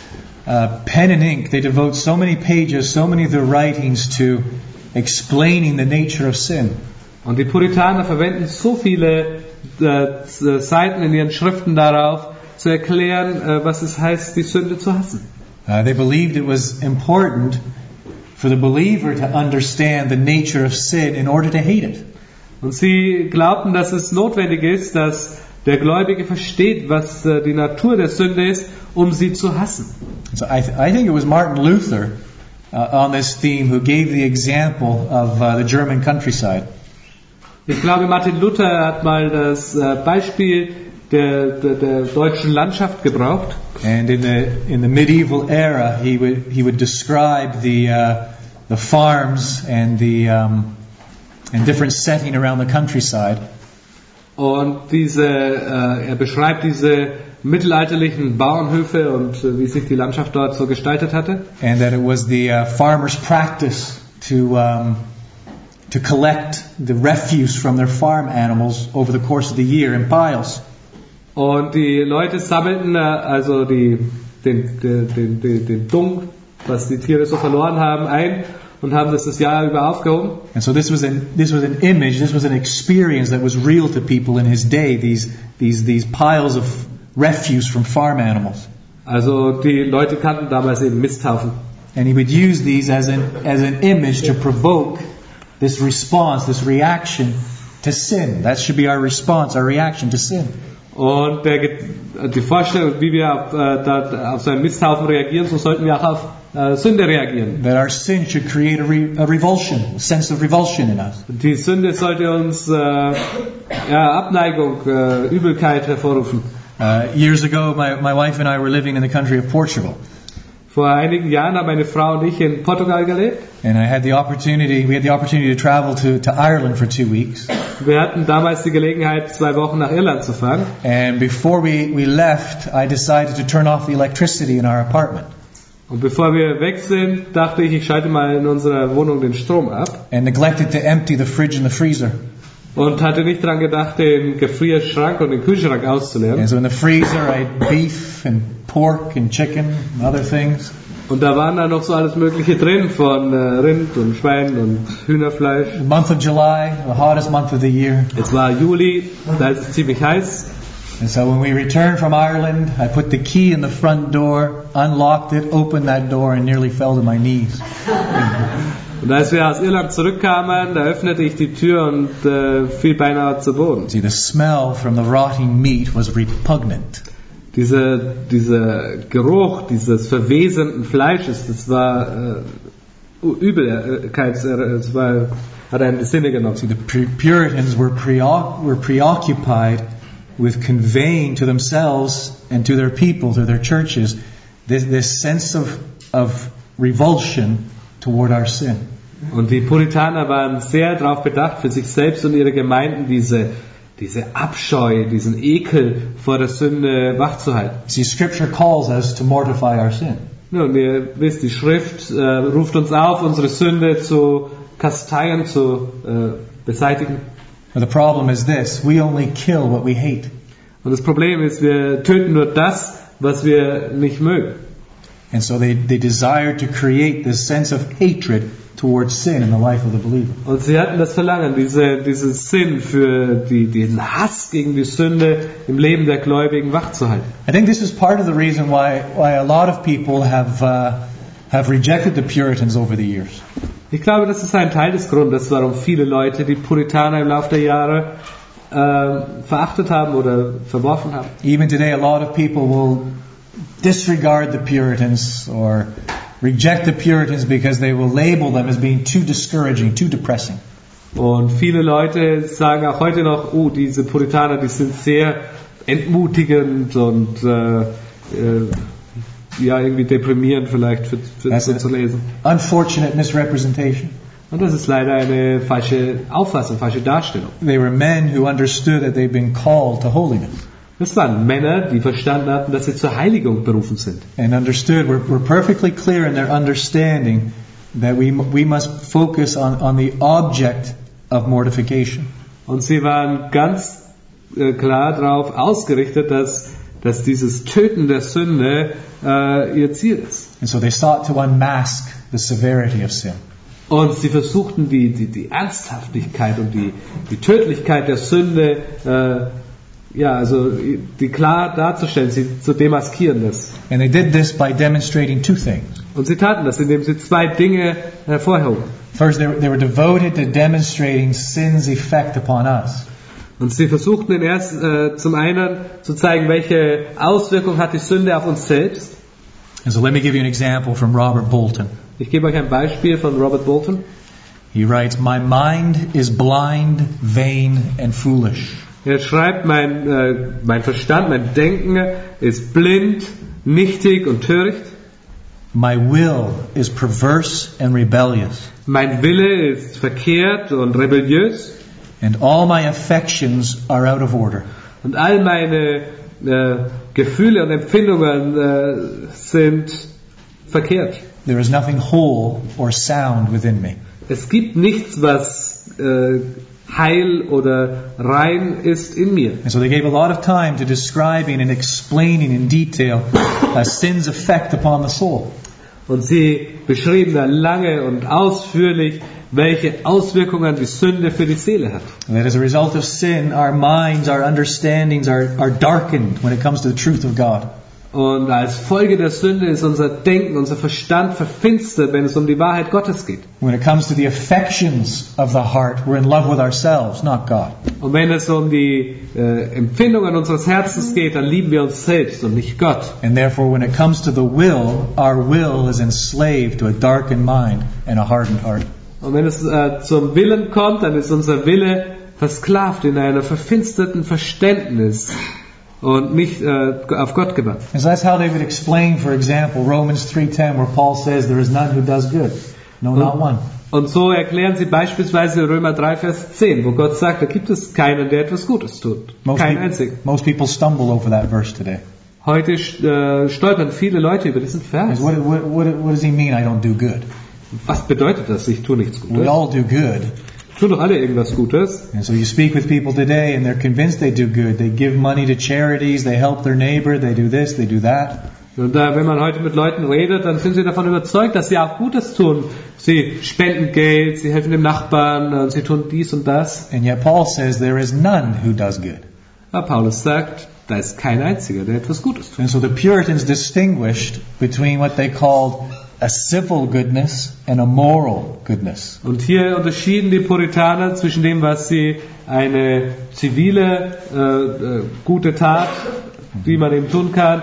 pen and ink. They devote so many pages, so many of their writings to explaining the nature of sin. Und die Puritaner verwenden so viele Seiten in ihren Schriften darauf, zu erklären, was es heißt, die Sünde zu hassen. They believed it was important for the believer to understand the nature of sin in order to hate it. Und sie glaubten, dass es notwendig ist, dass der Gläubige versteht, was die Natur der Sünde ist, um sie zu hassen. So I think it was Martin Luther on this theme who gave the example of the German countryside. Ich glaube, Martin Luther hat mal das Beispiel der deutschen Landschaft gebraucht. And in the medieval era, he would describe the farms and the and different setting around the countryside. Und er beschreibt diese mittelalterlichen Bauernhöfe und wie sich die Landschaft dort so gestaltet hatte. And that it was the farmers' practice to collect the refuse from their farm animals over the course of the year in piles. Und die Leute sammelten also den Dung, was die Tiere so verloren haben, ein und haben das Jahr über aufgehoben. And so this was an image, this was an experience that was real to people in his day, these piles of refuse from farm animals. Also die Leute kannten damals eben Misthaufen. And he would use these as an image to provoke this response, this reaction to sin. That should be our response, our reaction to sin. Und die Vorstellung, wie wir auf so einen Misthaufen reagieren, so sollten wir auch auf Sünde reagieren. That our sin should create a revulsion, a sense of revulsion in us. Die Sünde sollte uns Abneigung, Übelkeit hervorrufen. Years ago, my wife and I were living in the country of Portugal. Vor einigen Jahren haben meine Frau und ich in Portugal gelebt. And we had the opportunity to travel to Ireland for 2 weeks. Wir hatten damals die Gelegenheit, 2 Wochen nach Irland zu fahren. And before we left, I decided to turn off the electricity in our apartment. Und bevor wir weg sind, dachte ich schalte mal in unserer Wohnung den Strom ab. And neglected to empty the fridge and the freezer. Und hatte nicht daran gedacht, den Gefrierschrank und den Kühlschrank auszuleeren. And so in the freezer I had beef and pork and chicken and other things. Und da waren dann noch so alles Mögliche drin, von Rind und Schwein und Hühnerfleisch. The month of July, the hottest month of the year. Es war Juli, da ist es ziemlich heiß. And so when we returned from Ireland, I put the key in the front door, unlocked it, opened that door and nearly fell to my knees. Und als wir aus Irland zurückkamen, da öffnete ich die Tür und fiel beinahe zu Boden. See, the smell from the rotting meat was repugnant. Dieser Geruch dieses verwesenden Fleisches, das war Übelkeit, hat einen Sinne genommen. See, the Puritans were preoccupied with conveying to themselves and to their people, to their churches, this sense of revulsion toward our sin. Und die Puritaner waren sehr darauf bedacht, für sich selbst und ihre Gemeinden diese Abscheu, diesen Ekel vor der Sünde wachzuhalten. See, Scripture calls us to mortify our sin. Nun, ihr wisst, die Schrift ruft uns auf, unsere Sünde zu kasteien, zu beseitigen. But the problem is this: we only kill what we hate. Und das Problem ist, wir töten nur das, was wir nicht mögen. And so they desire to create this sense of hatred towards sin in the life of the believer. Und sie hatten das Verlangen, diesen Sinn für den Hass gegen die Sünde im Leben der Gläubigen wachzuhalten. I think this is part of the reason why a lot of people have rejected the Puritans over the years. Ich glaube, das ist ein Teil des Grundes, warum viele Leute die Puritaner im Laufe der Jahre verachtet haben oder verworfen haben. Even today, a lot of people will disregard the Puritans or reject the Puritans because they will label them as being too discouraging, too depressing. Und viele Leute sagen auch heute noch, diese Puritaner, die sind sehr entmutigend und irgendwie deprimierend vielleicht für so zu lesen. Unfortunate misrepresentation. Und das ist leider eine falsche Auffassung, falsche Darstellung. They were men who understood that they've been called to holiness. Das waren Männer, die verstanden hatten, dass sie zur Heiligung berufen sind. And understood, we're perfectly clear in their understanding that we must focus on the object of mortification. Und sie waren ganz klar darauf ausgerichtet, dass dieses Töten der Sünde ihr Ziel ist. And so they sought to unmask the severity of sin. Und sie versuchten die Ernsthaftigkeit und die Tödlichkeit der Sünde die klar darzustellen, sie zu demaskieren. And they did this by demonstrating 2 things. Und sie taten das, indem sie 2 Dinge hervorhoben. First, they were devoted to demonstrating sin's effect upon us. Und sie versuchten zum einen zu zeigen, welche Auswirkung hat die Sünde auf uns selbst. And so let me give you an example from Robert Bolton. Ich gebe euch ein Beispiel von Robert Bolton. He writes, "My mind is blind, vain and foolish." Er schreibt, mein Verstand, mein Denken ist blind, nichtig und töricht. My will is perverse and rebellious. Mein Wille ist verkehrt und rebelliös. And all my affections are out of order. Und all meine Gefühle und Empfindungen sind verkehrt. There is nothing whole or sound within me. Es gibt nichts, was heil oder rein ist in mir. And so they gave a lot of time to describing and explaining in detail sin's effect upon the soul. Und sie beschrieben da lange und ausführlich, welche Auswirkungen die Sünde für die Seele hat. And that as a result of sin, our minds, our understandings are darkened when it comes to the truth of God. Und als Folge der Sünde ist unser Denken, unser Verstand verfinstert, wenn es um die Wahrheit Gottes geht. When it comes to the affections of the heart, we're in love with ourselves, not God. Und wenn es um die Empfindungen unseres Herzens geht, dann lieben wir uns selbst und nicht Gott. And therefore, when it comes to the will, our will is enslaved to a darkened mind and a hardened heart. Und wenn es zum Willen kommt, dann ist unser Wille versklavt in einer verfinsterten Verständnis und nicht auf Gott gewandt. And so that's how they would explain, for example, Romans 3:10, where Paul says, there is none who does good. No, not one. Und so erklären sie beispielsweise Römer 3, Vers 10, wo Gott sagt, da gibt es keinen, der etwas Gutes tut. Kein einziger. Most people stumble over that verse today. Heute stolpern viele Leute über diesen Vers. What does he mean, I don't do good? Was bedeutet das, ich tue nichts Gutes? We all do good. Tun doch alle irgendwas Gutes. And so you speak with people today and they're convinced they do good. They give money to charities, they help their neighbor, they do this, they do that. Und wenn man heute mit Leuten redet, dann sind sie davon überzeugt, dass sie auch Gutes tun. Sie spenden Geld, sie helfen dem Nachbarn, sie tun dies und das. And yet Paul says there is none who does good. Aber Paulus sagt, da ist kein einziger, der etwas Gutes tut. And so the Puritans distinguished between what they called a civil goodness and a moral goodness. Und hier unterschieden die Puritaner zwischen dem, was sie eine zivile gute Tat, die man eben tun kann,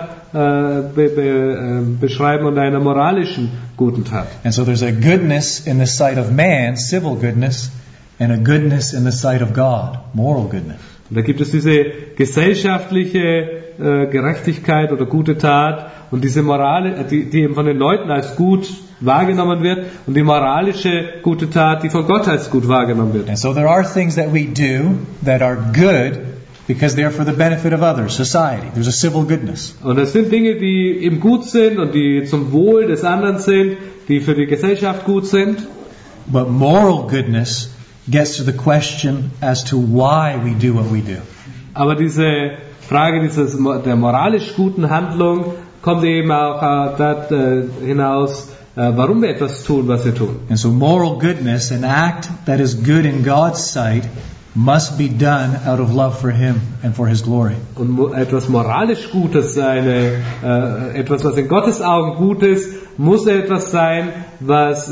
beschreiben und einer moralischen guten Tat. And so there's a goodness in the sight of man, civil goodness, and a goodness in the sight of God, moral goodness. Und da gibt es diese gesellschaftliche Gerechtigkeit oder gute Tat und diese Morale, die eben von den Leuten als gut wahrgenommen wird, und die moralische gute Tat, die von Gott als gut wahrgenommen wird. And so there are things that we do that are good because they are for the benefit of others, society. There's a civil goodness. Und es sind Dinge, die eben gut sind und die zum Wohl des anderen sind, die für die Gesellschaft gut sind. But moral goodness gets to the question as to why we do what we do. Aber diese Frage der moralisch guten Handlung kommt eben auch hinaus, warum wir etwas tun, was wir tun. And so moral goodness, an act that is good in God's sight, must be done out of love for Him and for His glory. Und etwas moralisch Gutes, etwas, was in Gottes Augen gut ist, muss etwas sein, was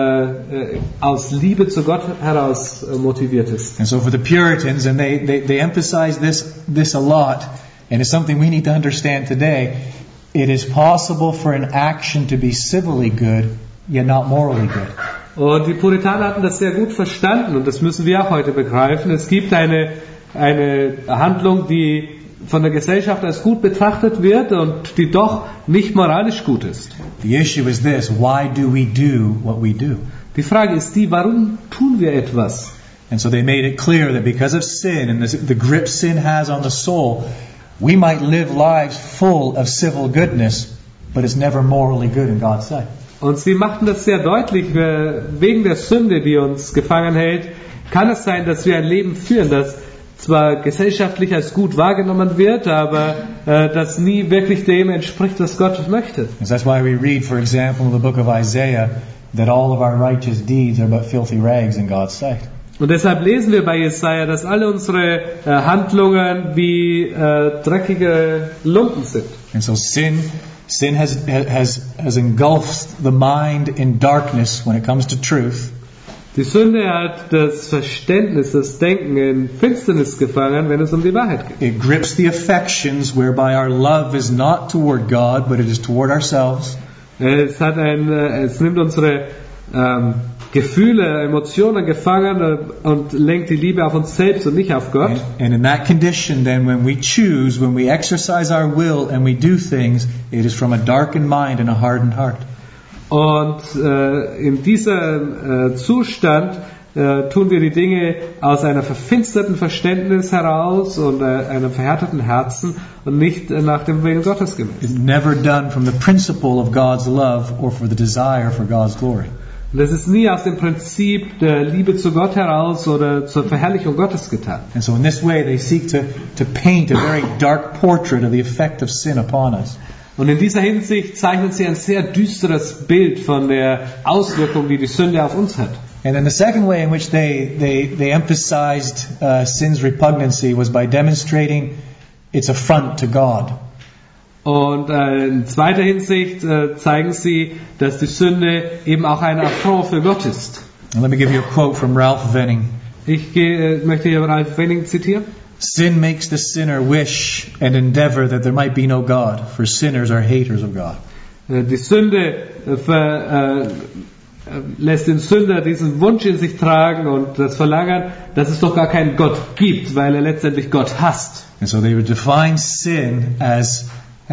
aus Liebe zu Gott heraus motiviert ist. And so for the Puritans, and they emphasize this a lot, and it's something we need to understand today, it is possible for an action to be civilly good, yet not morally good. Und die Puritaner hatten das sehr gut verstanden, und das müssen wir auch heute begreifen. Es gibt eine Handlung, die von der Gesellschaft als gut betrachtet wird und die doch nicht moralisch gut ist. The issue is this: why do we do what we do? Die Frage ist die, warum tun wir etwas? And so they made it clear that because of sin and the grip sin has on the soul, we might live lives full of civil goodness, but it's never morally good in God's sight. Und sie machten das sehr deutlich, wegen der Sünde, die uns gefangen hält, kann es sein, dass wir ein Leben führen, das zwar gesellschaftlich als gut wahrgenommen wird, aber das nie wirklich dem entspricht, was Gott möchte. And that's why we read, for example, in the book of Isaiah, that all of our righteous deeds are but filthy rags in God's sight. Und deshalb lesen wir bei Jesaja, dass alle unsere Handlungen wie dreckige Lumpen sind. And so sin has engulfed the mind in darkness when it comes to truth. Die Sünde hat das Verständnis, das Denken in Finsternis gefangen, wenn es um die Wahrheit geht. It grips the affections whereby our love is not toward God, but it is toward ourselves. Es nimmt unsere Gefühle, Emotionen gefangen und lenkt die Liebe auf uns selbst und nicht auf Gott. And in that condition, then, when we exercise our will and we do things, it is from a darkened mind and a hardened heart. Und in diesem Zustand tun wir die Dinge aus einem verfinsterten Verständnis heraus und einem verhärteten Herzen und nicht nach dem Willen Gottes gemäß. It's never done from the principle of God's love or for the desire for God's glory. Und das ist nie aus dem Prinzip der Liebe zu Gott heraus oder zur Verherrlichung Gottes getan. And so in this way they seek to paint a very dark portrait of the effect of sin upon us. Und in dieser Hinsicht zeichnen sie ein sehr düsteres Bild von der Auswirkung, die die Sünde auf uns hat. And then the second way in which they emphasized sin's repugnancy was by demonstrating its affront to God. Und in zweiter Hinsicht zeigen sie, dass die Sünde eben auch ein Affront für Gott ist. And let me give you a quote from Ralph Venning. Ich möchte hier Ralph Venning zitieren. Sin makes the sinner wish and endeavor that there might be no God, for sinners are haters of God. Die Sünde lässt den Sünder diesen Wunsch in sich tragen und das Verlangen, dass es doch gar keinen Gott gibt, weil er letztendlich Gott hasst. And so they would define sin as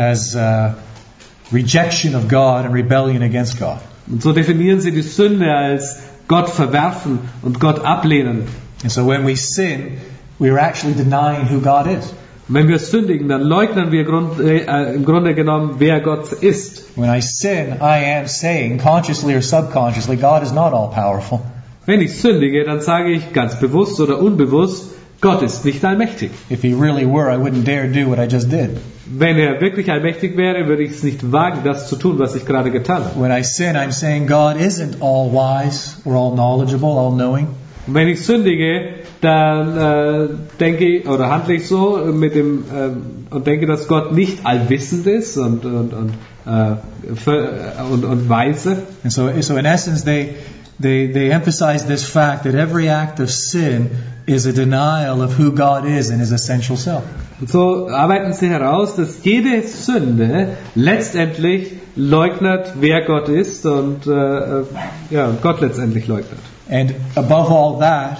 rejection of God and rebellion against God. Und so definieren sie die Sünde als Gott verwerfen und Gott ablehnen. And so when we sin, we are actually denying who God is. Und wenn wir sündigen, dann leugnen wir im Grunde genommen, wer Gott ist. When I sin, I am saying, consciously or subconsciously, God is not all powerful. Wenn ich sündige, dann sage ich ganz bewusst oder unbewusst, Gott ist nicht allmächtig. If he really were, I wouldn't dare do what I just did. Wenn er wirklich allmächtig wäre, würde ich es nicht wagen, das zu tun, was ich gerade getan habe. When I sin, I'm saying God isn't all wise or all knowledgeable, all knowing. Und wenn ich sündige, dann denke ich oder handle ich so und denke, dass Gott nicht allwissend ist und weise. And so in essence, they emphasize this fact that every act of sin is a denial of who God is in His essential self. Und so arbeiten sie heraus, dass jede Sünde letztendlich leugnet, wer Gott ist und Gott letztendlich leugnet. And above all that,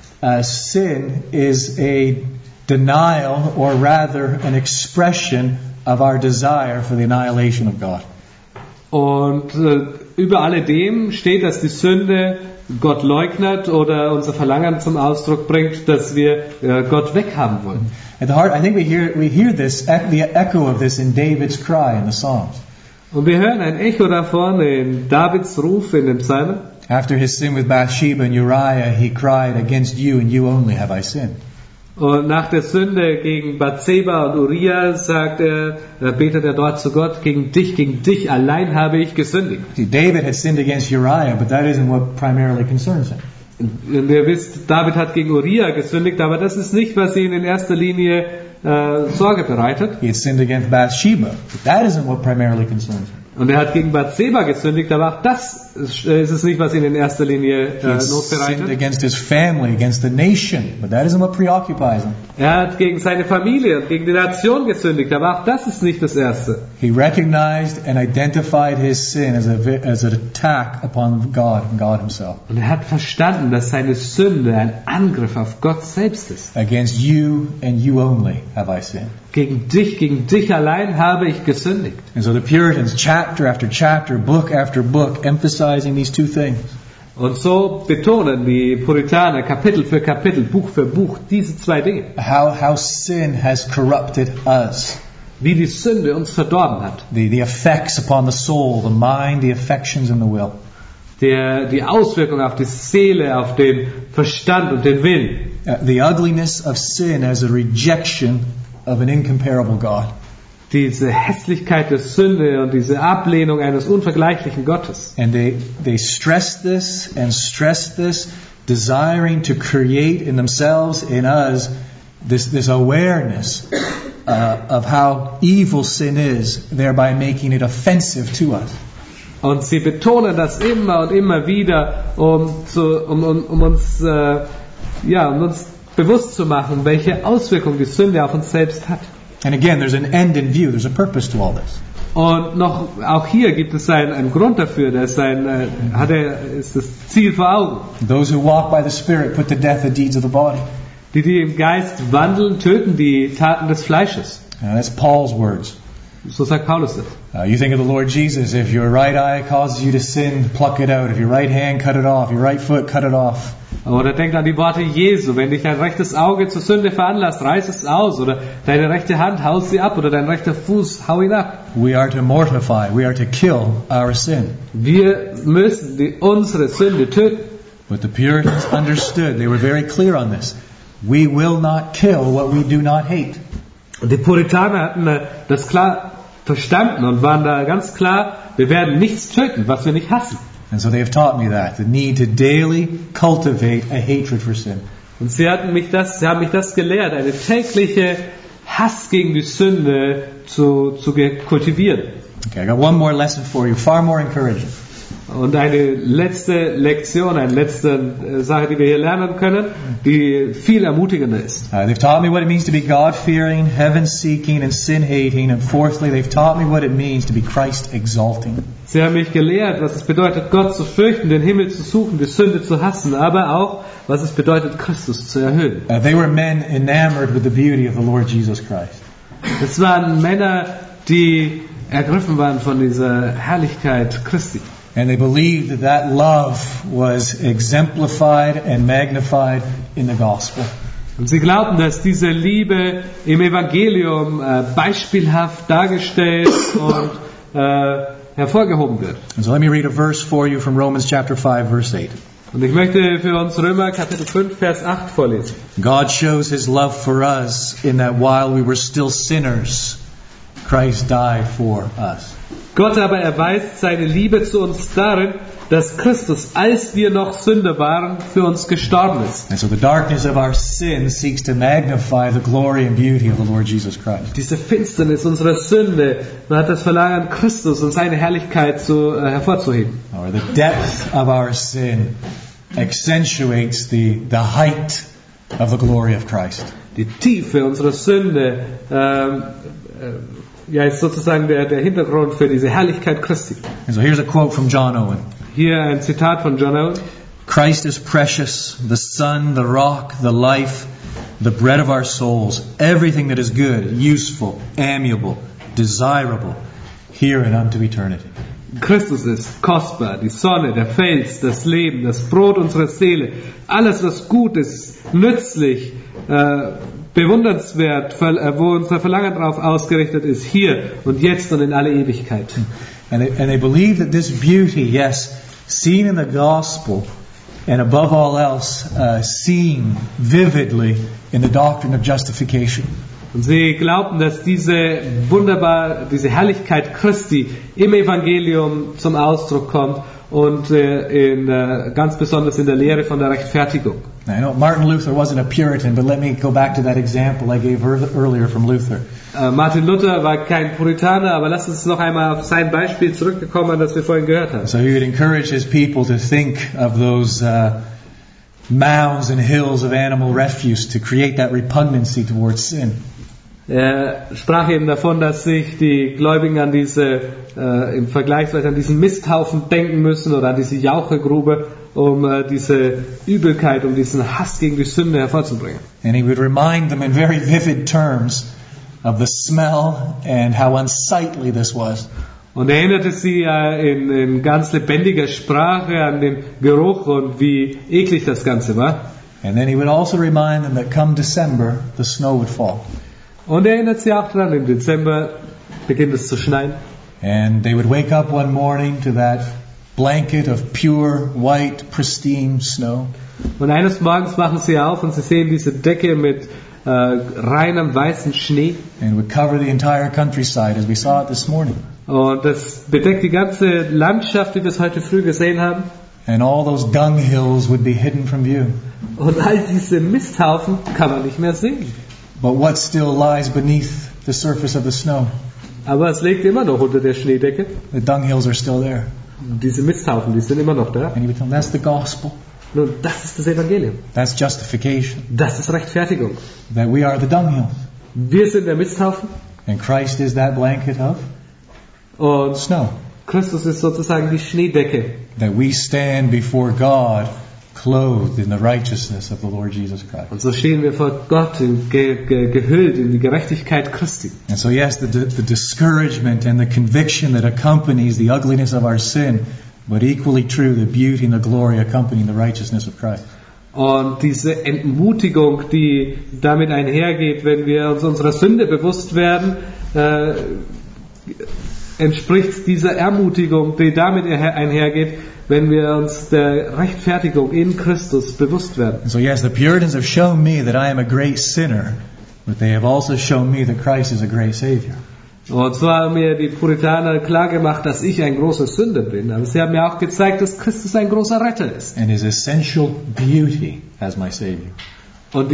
sin is a denial, or rather an expression of our desire for the annihilation of God. Und über alledem steht, dass die Sünde Gott leugnet oder unser Verlangen zum Ausdruck bringt, dass wir Gott weghaben wollen. At the heart, I think we hear this, the echo of this in David's cry in the Psalms. Und wir hören ein Echo davon in Davids Ruf in den Psalmen. After his sin with Bathsheba and Uriah, he cried, "Against you and you only have I sinned." Und nach der Sünde gegen Bathseba und Uriah betet er dort zu Gott, gegen dich allein habe ich gesündigt. See, David had sinned against Uriah, but that isn't what primarily concerns him. Und ihr wisst, David hat gegen Uriah gesündigt, aber das ist nicht, was ihn in erster Linie Sorge bereitet. He had sinned against Bathsheba, but that isn't what primarily concerns him. Und er hat gegen Bathseba gesündigt, aber auch das ist es nicht, was ihn in erster Linie He had Not sinned bereitet. against his family, against the nation, but that isn't what preoccupies him. Er hat gegen seine Familie und gegen die Nation gesündigt, aber auch das ist nicht das Erste. He recognized and identified his sin as an attack upon God and God Himself. Und er hat verstanden, dass seine Sünde ein Angriff auf Gott selbst ist. Against you and you only have I sinned. Gegen dich allein habe ich gesündigt. And so the Puritans, chapter after chapter, book after book, emphasizing these two things. Und so betonen die Puritaner Kapitel für Kapitel, Buch für Buch diese zwei Dinge. How sin has corrupted us. Wie die Sünde uns verdorben hat. The effects upon the soul, the mind, the affections and the will. Die Auswirkung auf die Seele, auf den Verstand und den Willen. The ugliness of sin as a rejection of an incomparable God. Diese Hässlichkeit der Sünde und diese Ablehnung eines unvergleichlichen Gottes. And they stress this, desiring to create in themselves, in us, this awareness of how evil sin is, thereby making it offensive to us. Und sie betonen das immer und immer wieder, um uns bewusst zu machen, welche Auswirkung die Sünde auf uns selbst hat. And again, there's an end in view. There's a purpose to all this. Und auch hier gibt es einen Grund dafür, ist das Ziel vor Augen. Those who walk by the Spirit put to death the deeds of the body. Die im Geist wandeln, töten die Taten des Fleisches. Now, that's Paul's words. So sagt Paulus das. You think of the Lord Jesus. If your right eye causes you to sin, pluck it out. If your right hand, cut it off. Your right foot, cut it off. Oder denk an die Worte Jesu. Wenn dich dein rechtes Auge zur Sünde veranlasst, reiß es aus. Oder deine rechte Hand, hau sie ab. Oder dein rechter Fuß, hau ihn ab. We are to mortify. We are to kill our sin. Wir müssen unsere Sünde töten. But the Puritans understood. They were very clear on this. We will not kill what we do not hate. Und die Puritaner hatten das klar verstanden und waren da ganz klar, wir werden nichts töten, was wir nicht hassen. And so they have taught me that, the need to daily cultivate a hatred for sin. Und sie haben mich das gelehrt, eine tägliche Hass gegen die Sünde zu kultivieren. Okay, I got one more lesson for you, far more encouraging. Und eine letzte Lektion, eine letzte Sache, die wir hier lernen können, die viel ermutigender ist. They've taught me what it means to be God-fearing, heaven-seeking and sin-hating. And fourthly, they've taught me what it means to be Christ-exalting. Sie haben mich gelehrt, was es bedeutet, Gott zu fürchten, den Himmel zu suchen, die Sünde zu hassen, aber auch, was es bedeutet, Christus zu erhöhen. They were men enamored with the beauty of the Lord Jesus Christ. Es waren Männer, die ergriffen waren von dieser Herrlichkeit Christi. And they believed that that love was exemplified and magnified in the gospel. Und sie glaubten, dass diese Liebe im Evangelium beispielhaft dargestellt und hervorgehoben wird. And so let me read a verse for you from Romans chapter 5, verse 8. Und ich möchte für uns Römer Kapitel 5, Vers 8 vorlesen. God shows His love for us in that while we were still sinners, Christ died for us. Gott aber erweist seine Liebe zu uns darin, dass Christus, als wir noch Sünder waren, für uns gestorben ist. And so the darkness of our sin seeks to magnify the glory and beauty of the Lord Jesus Christ. Diese Finsternis unserer Sünde, man hat das Verlangen, Christus und seine Herrlichkeit hervorzuheben. Or the depth of our sin accentuates the height of the glory of Christ. Die Tiefe unserer Sünde ist sozusagen der Hintergrund für diese Herrlichkeit Christi. And so here's a quote from John Owen. Hier ein Zitat von John Owen. Christ is precious, the sun, the rock, the life, the bread of our souls, everything that is good, useful, amiable, desirable, here and unto eternity. Christus ist kostbar, die Sonne, der Fels, das Leben, das Brot unserer Seele, alles was gut ist, nützlich, bewundernswert, wo unser Verlangen darauf ausgerichtet ist, hier und jetzt und in alle Ewigkeit. And they believe that this beauty, yes, seen in the gospel, and above all else, seen vividly in the doctrine of justification. Und sie glaubten, dass diese Herrlichkeit Christi im Evangelium zum Ausdruck kommt und ganz besonders in der Lehre von der Rechtfertigung. Now, I know Martin Luther wasn't a Puritan, but let me go back to that example I gave earlier from Luther. Martin Luther war kein Puritaner, aber lasst uns noch einmal auf sein Beispiel zurückkommen, das wir vorhin gehört haben. So he would encourage his people to think of those mounds and hills of animal refuse to create that repugnancy towards sin. Er sprach eben davon, dass sich die Gläubigen an im Vergleich an diesen Misthaufen denken müssen oder an diese Jauchegrube, um diese Übelkeit, um diesen Hass gegen die Sünde hervorzubringen. And he would remind them in very vivid terms of the smell and how unsightly this was. Und er erinnerte sie in ganz lebendiger Sprache an den Geruch und wie eklig das Ganze war. And then he would also remind them that come December, the snow would fall. Und er erinnert sie auch daran, im Dezember beginnt es zu schneien. And they would wake up one morning to that blanket of pure, white, pristine snow. Und eines Morgens wachen sie auf und sie sehen diese Decke mit reinem weißen Schnee. And it would cover the entire countryside as we saw it this morning. Und das bedeckt die ganze Landschaft, wie wir es heute früh gesehen haben. And all those dung hills would be hidden from view. Und all diese Misthaufen kann man nicht mehr sehen. But what still lies beneath the surface of the snow? Aber es liegt immer noch unter der Schneedecke. The dung hills are still there. Diese Misthaufen, die sind immer noch da. And he would tell them, that's the gospel. Nun, das ist das Evangelium. That's justification. Das ist Rechtfertigung. That we are the dung hills. Wir sind der Misthaufen. And Christ is that blanket of Und snow. Christus ist sozusagen die Schneedecke. That we stand before God clothed in the righteousness of the Lord Jesus Christ. Und so stehen wir vor Gott gehüllt in die Gerechtigkeit Christi. And so yes, the discouragement and the conviction that accompanies the ugliness of our sin, but equally true, the beauty and the glory accompanying the righteousness of Christ. Und diese Entmutigung, die damit einhergeht, wenn wir uns unserer Sünde bewusst werden, entspricht dieser Ermutigung, die damit einhergeht, wenn wir uns der Rechtfertigung in Christus bewusst werden. So yes, the Puritans have shown me that I am a great sinner, but they have also shown me that Christ is a great Savior. Und so haben mir die Puritaner klar gemacht, dass ich ein großer Sünder bin. Aber sie haben mir auch gezeigt, dass Christus ein großer Retter ist. And his essential beauty as my Savior. Und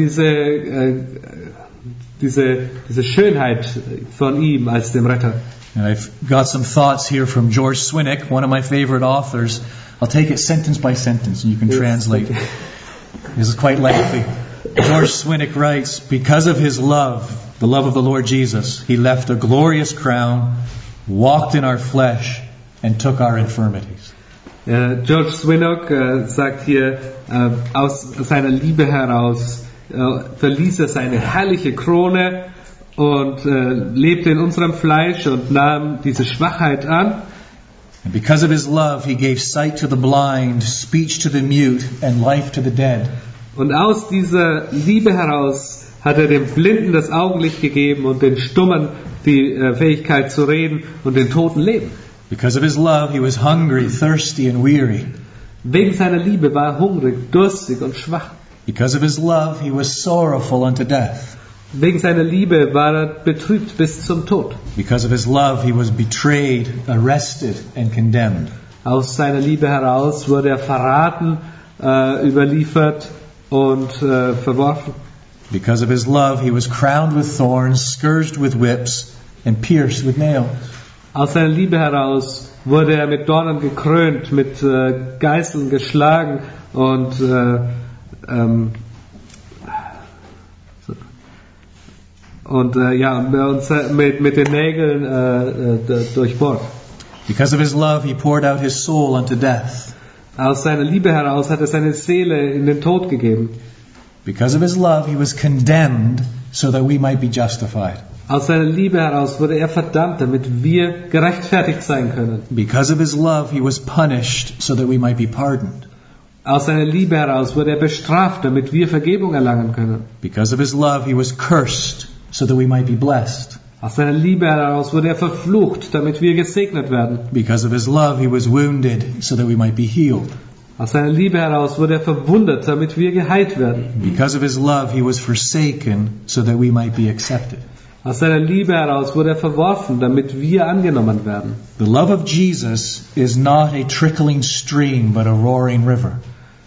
diese Schönheit von ihm als dem Retter. And I've got some thoughts here from George Swinnock, one of my favorite authors. I'll take it sentence by sentence and you can translate. This is quite lengthy. George Swinnock writes, because of his love, the love of the Lord Jesus, he left a glorious crown, walked in our flesh, and took our infirmities. George Swinnock sagt hier, aus seiner Liebe heraus verließ er seine herrliche Krone und lebte in unserem Fleisch und nahm diese Schwachheit an. And because of his love, he gave sight to the blind, speech to the mute, and life to the dead. Und aus dieser Liebe heraus hat er dem Blinden das Augenlicht gegeben und den Stummen die Fähigkeit zu reden und den Toten Leben. Because of his love, he was hungry, thirsty, and weary. Wegen seiner Liebe war er hungrig, durstig und schwach. Because of his love, he was sorrowful unto death. Wegen seiner Liebe war er betrübt bis zum Tod. Because of his love, he was betrayed, arrested, and condemned. Aus seiner Liebe heraus wurde er verraten, überliefert und verworfen. Because of his love, he was crowned with thorns, scourged with whips, and pierced with nails. Aus seiner Liebe heraus wurde er mit Dornen gekrönt, mit Geißeln geschlagen und mit den Nägeln durchbohrt. Because of his love, he poured out his soul unto death. Aus seiner Liebe heraus hat er seine Seele in den Tod gegeben. Because of his love, he was condemned so that we might be justified. Aus seiner Liebe heraus wurde er verdammt, damit wir gerechtfertigt sein können. Because of his love, he was punished so that we might be pardoned. Aus seiner Liebe heraus wurde er bestraft, damit wir Vergebung erlangen können. Because of his love, he was cursed so that we might be blessed. Aus seiner Liebe heraus wurde er verflucht, damit wir gesegnet werden. Because of his love, he was wounded so that we might be healed. Aus seiner Liebe heraus wurde er verwundet, damit wir geheilt werden. Because of his love, he was forsaken so that we might be accepted. Aus seiner Liebe heraus wurde er verworfen, damit wir angenommen werden. The love of Jesus is not a trickling stream, but a roaring river.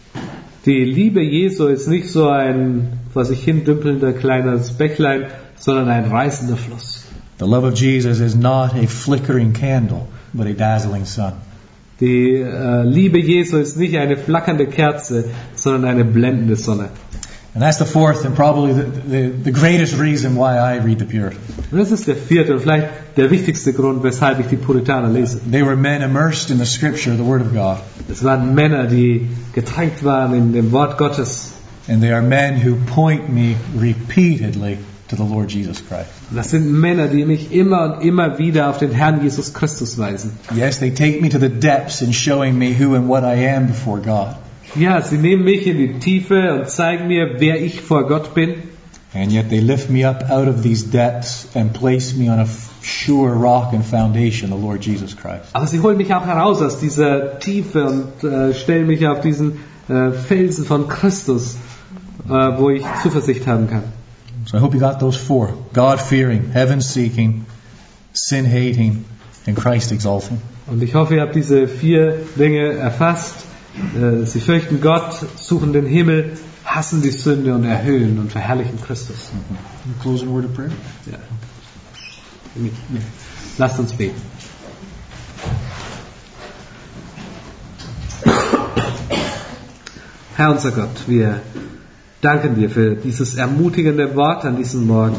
Die Liebe Jesu ist nicht so ein vor sich hin dümpelnder kleines Bächlein, sondern ein reißender Fluss. The love of Jesus is not a flickering candle, but a dazzling sun. Die Liebe Jesu ist nicht eine flackernde Kerze, sondern eine blendende Sonne. And that's the fourth and probably the greatest reason why I read the Puritans. Und das ist der vierte und vielleicht der wichtigste Grund, weshalb ich die Puritaner lese. They were men immersed in the Scripture, the Word of God. Es waren Männer, die getränkt waren in dem Wort Gottes. And they are men who point me repeatedly to the Lord Jesus Christ. Und das sind Männer, die mich immer und immer wieder auf den Herrn Jesus Christus weisen. Yes, they take me to the depths in showing me who and what I am before God. Ja, sie nehmen mich in die Tiefe und zeigen mir, wer ich vor Gott bin. And yet they lift me up out of these depths and place me on a sure rock and foundation, the Lord Jesus Christ. Aber sie holen mich auch heraus aus dieser Tiefe und stellen mich auf diesen Felsen von Christus, wo ich Zuversicht haben kann. So I hope you got those four: God-fearing, heaven-seeking, sin-hating, and Christ-exalting. Und ich hoffe, ihr habt diese 4 Dinge erfasst. Sie fürchten Gott, suchen den Himmel, hassen die Sünde und erhöhen und verherrlichen Christus. Closing word of prayer. Ja. Lasst uns beten. Herr unser Gott, wir danken dir für dieses ermutigende Wort an diesem Morgen.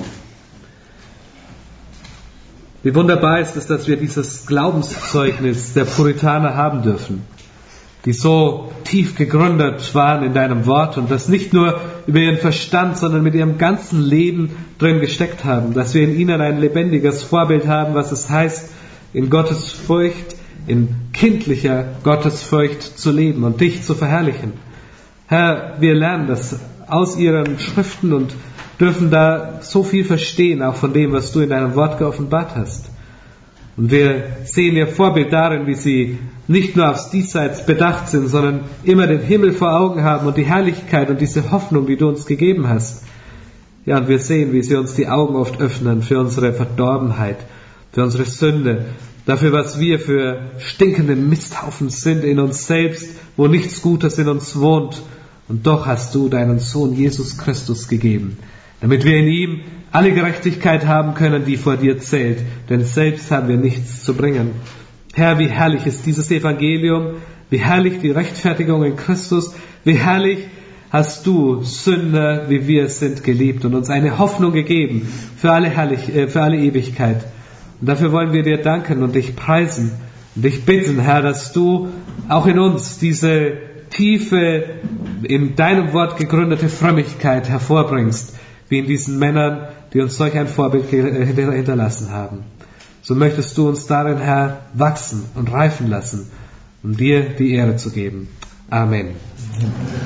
Wie wunderbar ist es, dass wir dieses Glaubenszeugnis der Puritaner haben dürfen. die so tief gegründet waren in deinem Wort und das nicht nur über ihren Verstand, sondern mit ihrem ganzen Leben drin gesteckt haben, dass wir in ihnen ein lebendiges Vorbild haben, was es heißt, in Gottesfurcht, in kindlicher Gottesfurcht zu leben und dich zu verherrlichen. Herr, wir lernen das aus ihren Schriften und dürfen da so viel verstehen, auch von dem, was du in deinem Wort geoffenbart hast. Und wir sehen ihr Vorbild darin, wie sie nicht nur aufs Diesseits bedacht sind, sondern immer den Himmel vor Augen haben und die Herrlichkeit und diese Hoffnung, die du uns gegeben hast. Ja, und wir sehen, wie sie uns die Augen oft öffnen für unsere Verdorbenheit, für unsere Sünde, dafür, was wir für stinkende Misthaufen sind in uns selbst, wo nichts Gutes in uns wohnt. Und doch hast du deinen Sohn Jesus Christus gegeben, damit wir in ihm alle Gerechtigkeit haben können, die vor dir zählt, denn selbst haben wir nichts zu bringen. Herr, wie herrlich ist dieses Evangelium, wie herrlich die Rechtfertigung in Christus, wie herrlich hast du Sünder, wie wir es sind, geliebt und uns eine Hoffnung gegeben für alle Ewigkeit. Und dafür wollen wir dir danken und dich preisen und dich bitten, Herr, dass du auch in uns diese tiefe, in deinem Wort gegründete Frömmigkeit hervorbringst, wie in diesen Männern, die uns solch ein Vorbild hinterlassen haben. So möchtest du uns darin, Herr, wachsen und reifen lassen, um dir die Ehre zu geben. Amen.